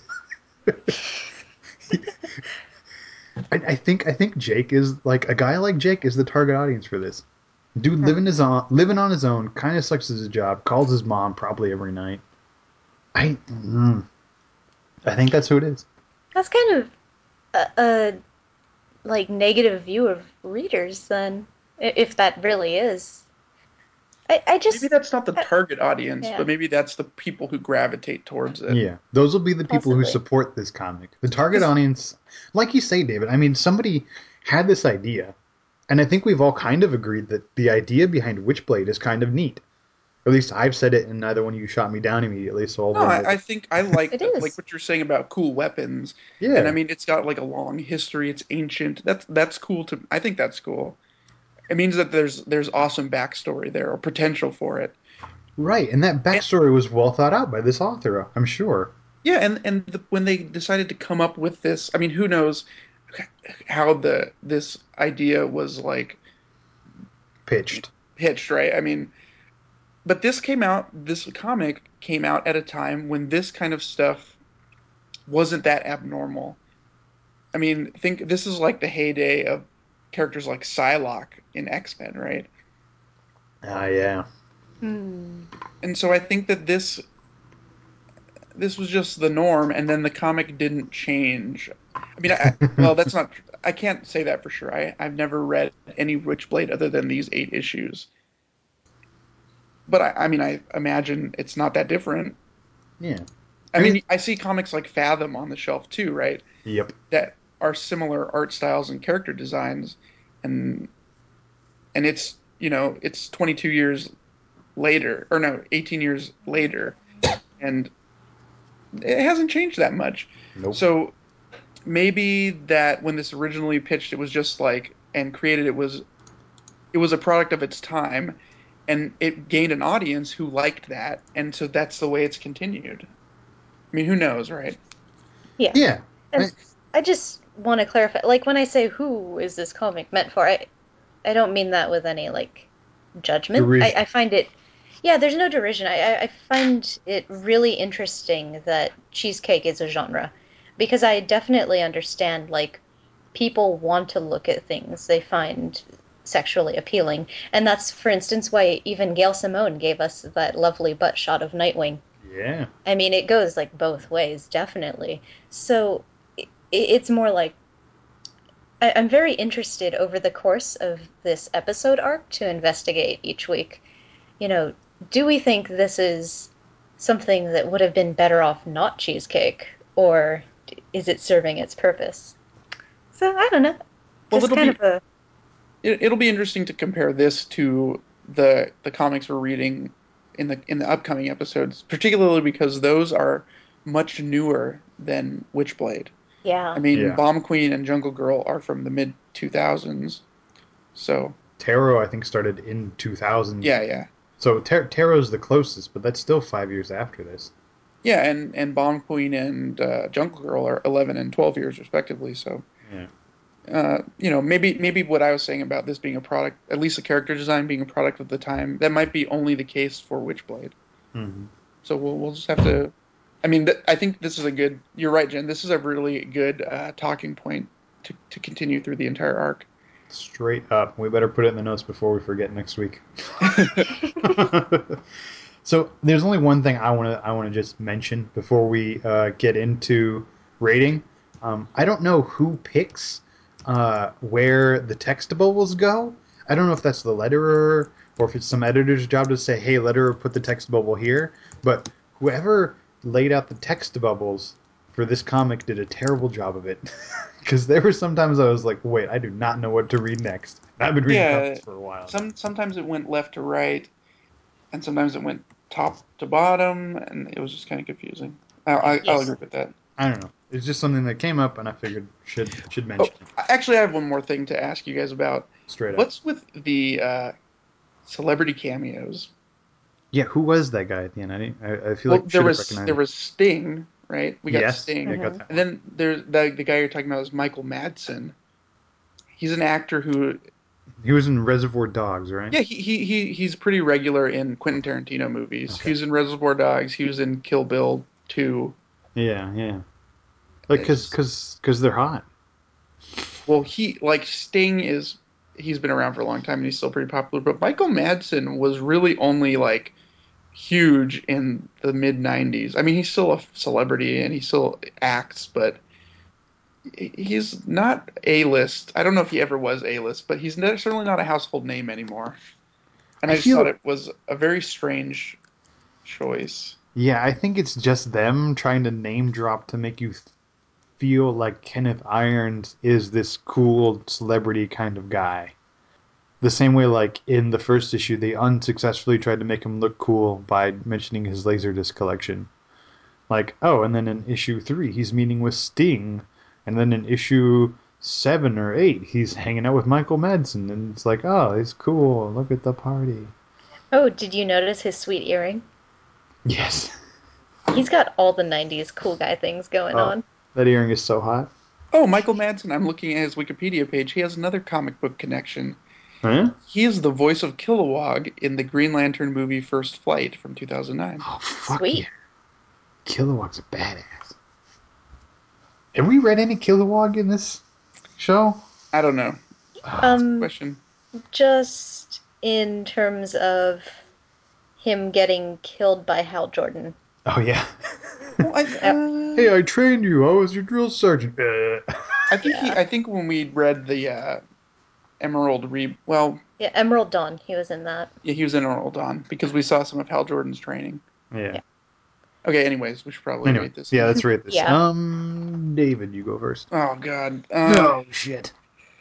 I, I think I think Jake is like a guy like Jake is the target audience for this. Dude living his own, living on his own, kind of sucks at his job. Calls his mom probably every night. I mm, I think that's who it is. That's kind of a, a like negative view of readers, then, i- if that really is. I, I just Maybe that's not the target audience, yeah. but maybe that's the people who gravitate towards it. Yeah, those will be the people who Possibly. support this comic. The target audience, like you say, David. I mean, somebody had this idea, and I think we've all kind of agreed that the idea behind Witchblade is kind of neat. Or at least I've said it, and neither one of you shot me down immediately. So I'll No, run with I, I it. think I like It the, like is. what you're saying about cool weapons, Yeah, and I mean it's got like a long history. It's ancient. That's that's cool to. I think that's cool. It means that there's there's awesome backstory there or potential for it. right. And that And, backstory was well thought out by this author, I'm sure. yeah, and and the, when they decided to come up with this, I mean, who knows how the this idea was like Pitched. pitched, right? I mean, but this came out. This comic came out at a time when this kind of stuff wasn't that abnormal. I mean, think this is like the heyday of characters like Psylocke in X-Men, right? Ah, yeah. Hmm. And so I think that this this was just the norm, and then the comic didn't change. I mean, I, well, that's not. I can't say that for sure. I I've never read any Witchblade other than these eight issues. But I, I mean, I imagine it's not that different. Yeah. I I mean, mean, I see comics like Fathom on the shelf too, right? yep. That are similar art styles and character designs, and and it's you know it's twenty-two years later, or no, eighteen years later, and it hasn't changed that much. Nope. So maybe that when this originally pitched, it was just like and created it was it was a product of its time, and it gained an audience who liked that, and so that's the way it's continued. I mean, who knows, right? Yeah. Yeah. I, And I just want to clarify, like when I say who is this comic meant for, I I don't mean that with any like judgment. I, derision. I find it, yeah, there's no derision. I, I I find it really interesting that cheesecake is a genre because I definitely understand like people want to look at things they find sexually appealing, and that's for instance why even Gail Simone gave us that lovely butt shot of Nightwing. Yeah. I mean, it goes like both ways, definitely. So i it's more like I- I'm very interested over the course of this episode arc to investigate each week. You know, do we think this is something that would have been better off not cheesecake, or is it serving its purpose? So I don't know. Well, Just it'll kind be of a it, it'll be interesting to compare this to the the comics we're reading in the in the upcoming episodes, particularly because those are much newer than Witchblade. I yeah. mean, Yeah. Bomb Queen and Jungle Girl are from the mid two thousands. So, Tarot, I think, started in two thousand. yeah, yeah. So Tar- Tarot's the closest, but that's still five years after this. Yeah, and and Bomb Queen and uh, Jungle Girl are eleven and twelve years respectively, so Yeah. uh, you know, maybe maybe what I was saying about this being a product, at least the character design being a product of the time, that might be only the case for Witchblade. Mm-hmm. So we'll we'll just have to. I mean, th- I think this is a good. You're right, Jen. This is a really good uh, talking point to to continue through the entire arc. Straight up. We better put it in the notes before we forget next week. So there's only one thing I want to I want to just mention before we uh, get into rating. Um, I don't know who picks uh, where the text bubbles go. I don't know if that's the letterer or if it's some editor's job to say, "Hey, letterer, put the text bubble here." But whoever laid out the text bubbles for this comic did a terrible job of it. Because there were sometimes I was like, wait, I do not know what to read next. I've been reading Yeah, comics for a while. Some sometimes it went left to right, and sometimes it went top to bottom, and it was just kind of confusing. I, I, I'll Yes. agree with that. I don't know. It's just something that came up, and I figured should should Oh, mention it actually, I have one more thing to ask you guys about. straight up. What's with the uh, celebrity cameos? Yeah, who was that guy at the end? I didn't, I, I feel Well, like there should have was recognized. there was Sting, right? We got yes, Sting, I got Mhm. that and one. then there's the the guy you're talking about is Michael Madsen. He's an actor who, He was in Reservoir Dogs, right? yeah, he he, he he's pretty regular in Quentin Tarantino movies. Okay. He was in Reservoir Dogs. He was in Kill Bill two. Yeah, yeah. Like, It's cause, just- cause, cause they're hot. Well, he like Sting is he's been around for a long time and he's still pretty popular. But Michael Madsen was really only like huge in the mid nineties. I mean, he's still a celebrity and he still acts, but he's not A-list. I don't know if he ever was A-list, but he's ne- certainly not a household name anymore. And I I just feel- thought it was a very strange choice. Yeah, I think it's just them trying to name drop to make you th- feel like Kenneth Irons is this cool celebrity kind of guy. The same way, like in the first issue, they unsuccessfully tried to make him look cool by mentioning his Laserdisc collection. Like, oh, and then in issue three, he's meeting with Sting, and then in issue seven or eight, he's hanging out with Michael Madsen, and it's like, oh, he's cool. Look at the party. Oh, did you notice his sweet earring? Yes, He's got all the nineties cool guy things going Oh. on. that earring is so hot. Oh, Michael Madsen, I'm looking at his Wikipedia page. He has another comic book connection. Huh? He is the voice of Kilowog in the Green Lantern movie First Flight from two thousand nine. Oh, fuck Sweet. yeah. Kilowog's a badass. Have we read any Kilowog in this show? I don't know. Um, Question. just in terms of him getting killed by Hal Jordan. Oh, yeah. Well, I, uh, Hey, I trained you. I was your drill sergeant. Uh. I think he. Yeah. I think when we read the uh, Emerald Re, well, Yeah, Emerald Dawn, he was in that. yeah, he was in Emerald Dawn because we saw some of Hal Jordan's training. Yeah. Yeah. Okay, anyways, we should probably Anyway, rate this. yeah, let's rate this. Yeah. Um, David, you go first. Oh God. Uh, shit.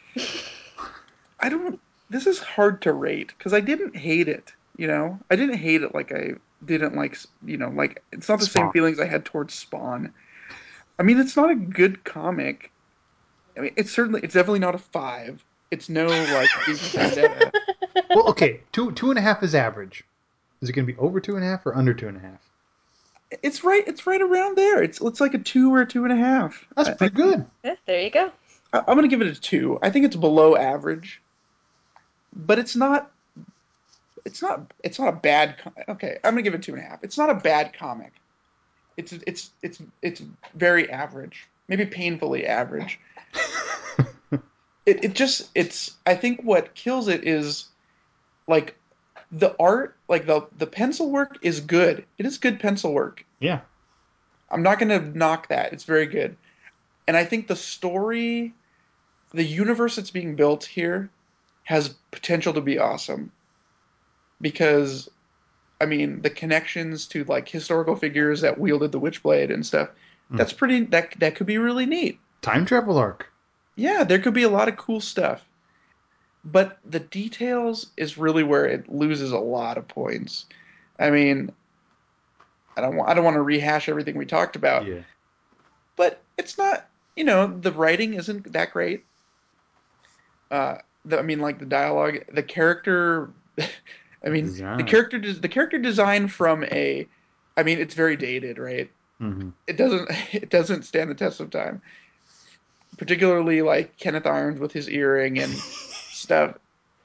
I don't. This is hard to rate because I didn't hate it. You know, I didn't hate it like I didn't like. You know, like it's not the same Spawn. feelings I had towards Spawn. I mean, it's not a good comic. I mean, it's certainly, it's definitely not a five. It's no like V for Vendetta. Well, okay, two two and a half is average. Is it going to be over two and a half or under two and a half? It's right. It's right around there. It's it's like a two or a two and a half. That's I, pretty good. Yeah, there you go. I, I'm gonna give it a two. I think it's below average, but it's not. It's not. It's not a bad. co- Okay, I'm gonna give it two and a half. It's not a bad comic. It's it's it's it's very average. Maybe painfully average. It it just it's. I think what kills it is like the art, like the the pencil work is good. It is good pencil work. Yeah. I'm not gonna knock that. It's very good. And I think the story, the universe that's being built here has potential to be awesome. Because I mean, the connections to like historical figures that wielded the Witchblade and stuff, Mm. that's pretty that that could be really neat. Time travel arc. Yeah, there could be a lot of cool stuff. But the details is really where it loses a lot of points. I mean, I don't want I don't want to rehash everything we talked about, Yeah. but it's not, you know, the writing isn't that great. Uh, the, I mean, like the dialogue, the character. I mean, Design. the character des- the character design from a. I mean, it's very dated, right? Mm-hmm. It doesn't it doesn't stand the test of time. Particularly like Kenneth Irons with his earring and stuff.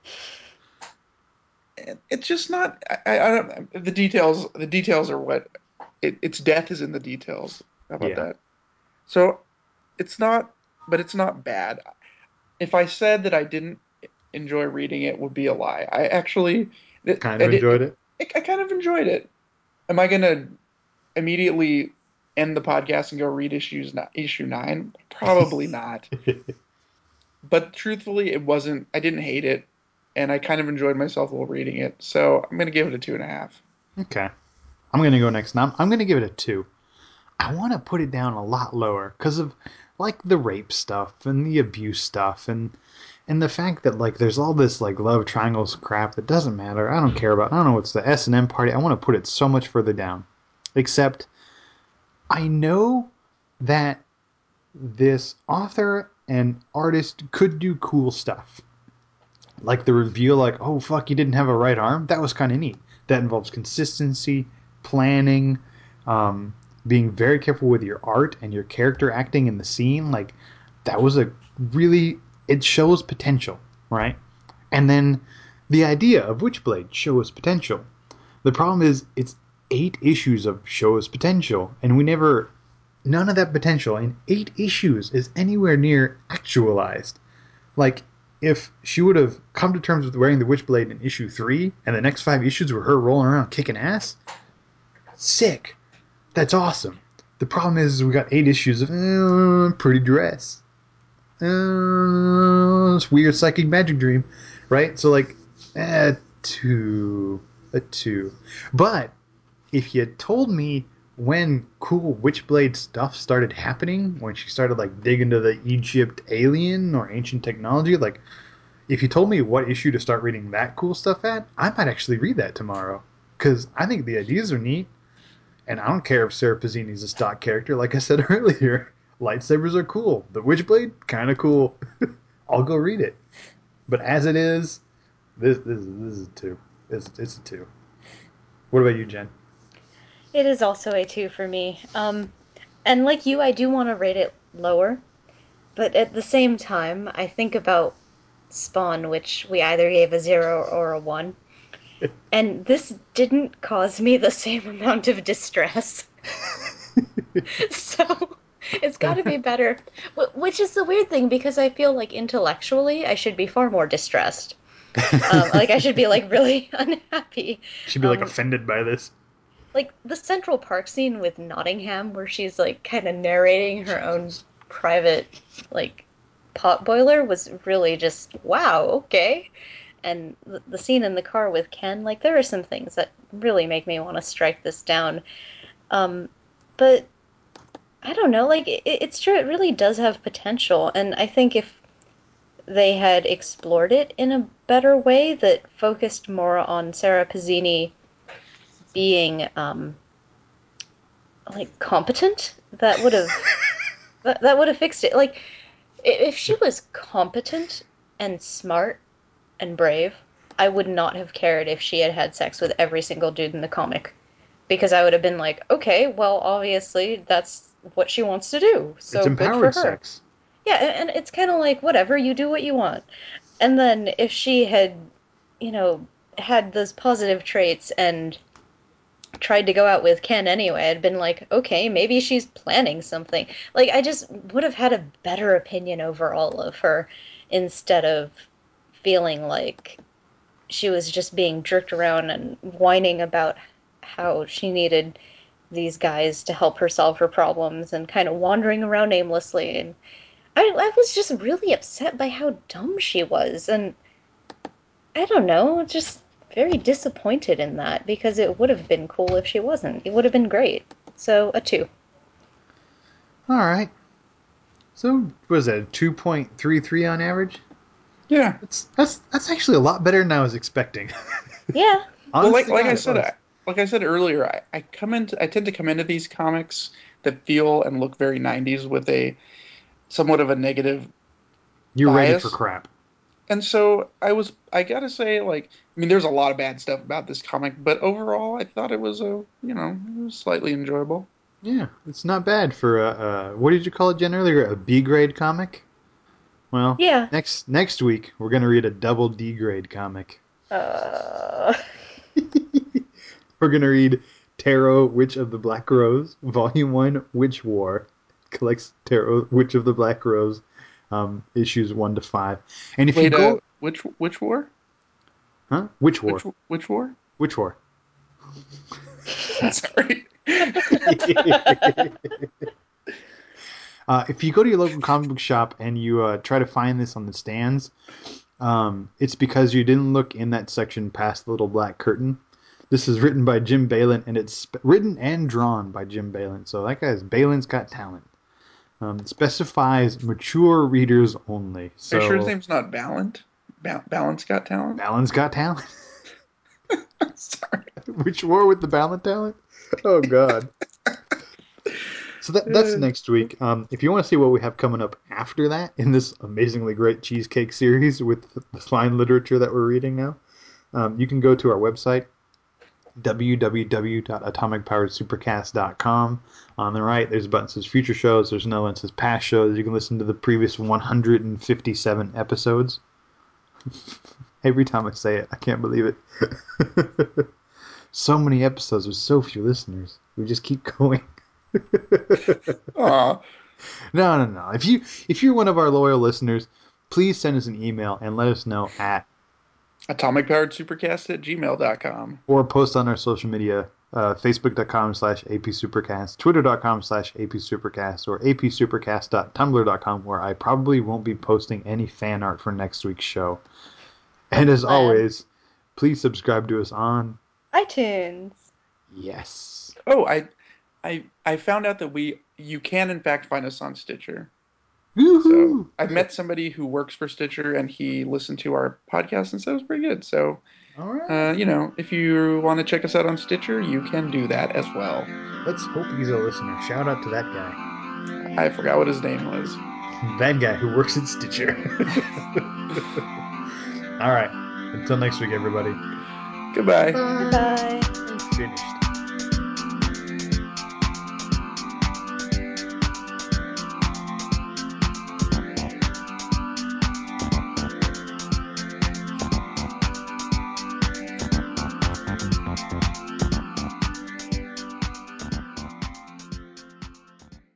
It- It's just not. I, I don't. The details. The details are what. It, its death is in the details. How about Yeah. that? So, it's not. But it's not bad. If I said that I didn't enjoy reading it, would be a lie. I actually it, Kind of I did- enjoyed it. I, I kind of enjoyed it. Am I gonna immediately end the podcast and go read issues ni- issue nine? Probably not. But truthfully, it wasn't. I didn't hate it, and I kind of enjoyed myself while reading it. So I'm gonna give it a two and a half. Okay. I'm going to go next. Now, I'm, I'm going to give it a two. I want to put it down a lot lower because of like the rape stuff and the abuse stuff and and the fact that like there's all this like love triangles crap that doesn't matter. I don't care about. I don't know. It's the S and M party. I want to put it so much further down. Except I know that this author and artist could do cool stuff. Like the reveal, like, oh fuck, you didn't have a right arm? That was kind of neat. That involves consistency, planning, um, being very careful with your art and your character acting in the scene. Like, that was a really, it shows potential, right? And then the idea of Witchblade shows potential. The problem is, it's eight issues of shows potential, and we never, none of that potential in eight issues is anywhere near actualized. Like, if she would have come to terms with wearing the Witchblade in issue three, and the next five issues were her rolling around kicking ass, sick. That's awesome. The problem is we got eight issues of uh, pretty dress. Uh, this weird psychic magic dream, right? So like, a two, a two. But if you had told me when cool Witchblade stuff started happening, when she started like digging into the Egypt alien or ancient technology, like if you told me what issue to start reading that cool stuff at, I might actually read that tomorrow because I think the ideas are neat. And I don't care if Sarah Pazzini's a stock character. Like I said earlier, lightsabers are cool. The Witchblade, kind of cool. I'll go read it. But as it is, this this, this is a two. It's, it's a two. What about you, Jen? It is also a two for me. Um, and like you, I do want to rate it lower. But at the same time, I think about Spawn, which we either gave a zero or a one. And this didn't cause me the same amount of distress. So it's got to be better. Which is the weird thing, because I feel like intellectually I should be far more distressed. Um, like I should be like really unhappy. She'd be like um, offended by this. Like the Central Park scene with Nottingham, where she's like kind of narrating her own private like pot boiler, was really just wow, okay. And the, the scene in the car with Ken, like there are some things that really make me want to strike this down. Um, but I don't know, like it, it's true, it really does have potential, and I think if they had explored it in a better way that focused more on Sarah Pazzini being um, like competent, that would have that, that would have fixed it. Like if she was competent and smart and brave, I would not have cared if she had had sex with every single dude in the comic, because I would have been like, okay, well, obviously that's what she wants to do, so It's good for empowered her. sex. Yeah, and, and it's kind of like, whatever, you do what you want. And then if she had, you know, had those positive traits and tried to go out with Ken anyway, I'd been like, okay, maybe she's planning something. Like, I just would have had a better opinion overall of her, instead of feeling like she was just being jerked around and whining about how she needed these guys to help her solve her problems and kind of wandering around aimlessly. And I, I was just really upset by how dumb she was. And I don't know, just very disappointed in that, because it would have been cool if she wasn't. It would have been great. So, a two. All right. So, what is that, a two point three three on average? Yeah. That's that's that's actually a lot better than I was expecting. Yeah. Well, like Honestly, like God, I it said, was. I, like I said earlier, I, I come into I tend to come into these comics that feel and look very nineties with a somewhat of a negative You rated for bias. crap. And so I was, I gotta say, like, I mean, there's a lot of bad stuff about this comic, but overall, I thought it was a, you know, it was slightly enjoyable. Yeah, it's not bad for a, uh, what did you call it, Jen, earlier? A B grade comic? Well, Yeah. next next week, we're going to read a double D grade comic. Uh... We're going to read Tarot, Witch of the Black Rose, Volume one, Witch War. Collects Tarot, Witch of the Black Rose, um, issues one to five. And if Wait, you uh, go... which which war? Huh? Witch War. Which which war? Witch War. Sorry. Uh, if you go to your local comic book shop and you uh, try to find this on the stands, um, it's because you didn't look in that section past the little black curtain. This is written by Jim Balin, and it's sp- written and drawn by Jim Balin. So that guy's Balin's got talent. Um, it specifies mature readers only. So Are you sure his name's not Ballant? Ba- Balance got talent? Balin's got talent. Sorry. Which war with the Balin talent? Oh God. So that, that's next week. Um, if you want to see what we have coming up after that in this amazingly great cheesecake series with the fine literature that we're reading now, um, you can go to our website, w w w dot atomic powered supercast dot com. On the right, there's a button that says future shows. There's another one that says past shows. You can listen to the previous one hundred fifty-seven episodes. Every time I say it, I can't believe it. So many episodes with so few listeners. We just keep going. Aw. No, no, no. If you if you're one of our loyal listeners, please send us an email and let us know at atomic powered supercast at gmail dot com. or post on our social media, uh, facebook dot com slash A P Supercast, twitter dot com slash A P Supercast, or a p supercast dot tumblr dot com, where I probably won't be posting any fan art for next week's show. And as Plan. always, please subscribe to us on iTunes. Yes. Oh, I, I, I found out that we you can in fact find us on Stitcher. Woohoo! So I met somebody who works for Stitcher, and he listened to our podcast and said it was pretty good. So, All right. uh, you know, if you want to check us out on Stitcher, you can do that as well. Let's hope he's a listener. Shout out to that guy. I forgot what his name was. That guy who works at Stitcher. All right. Until next week, everybody. Goodbye. Bye. Bye. Finished.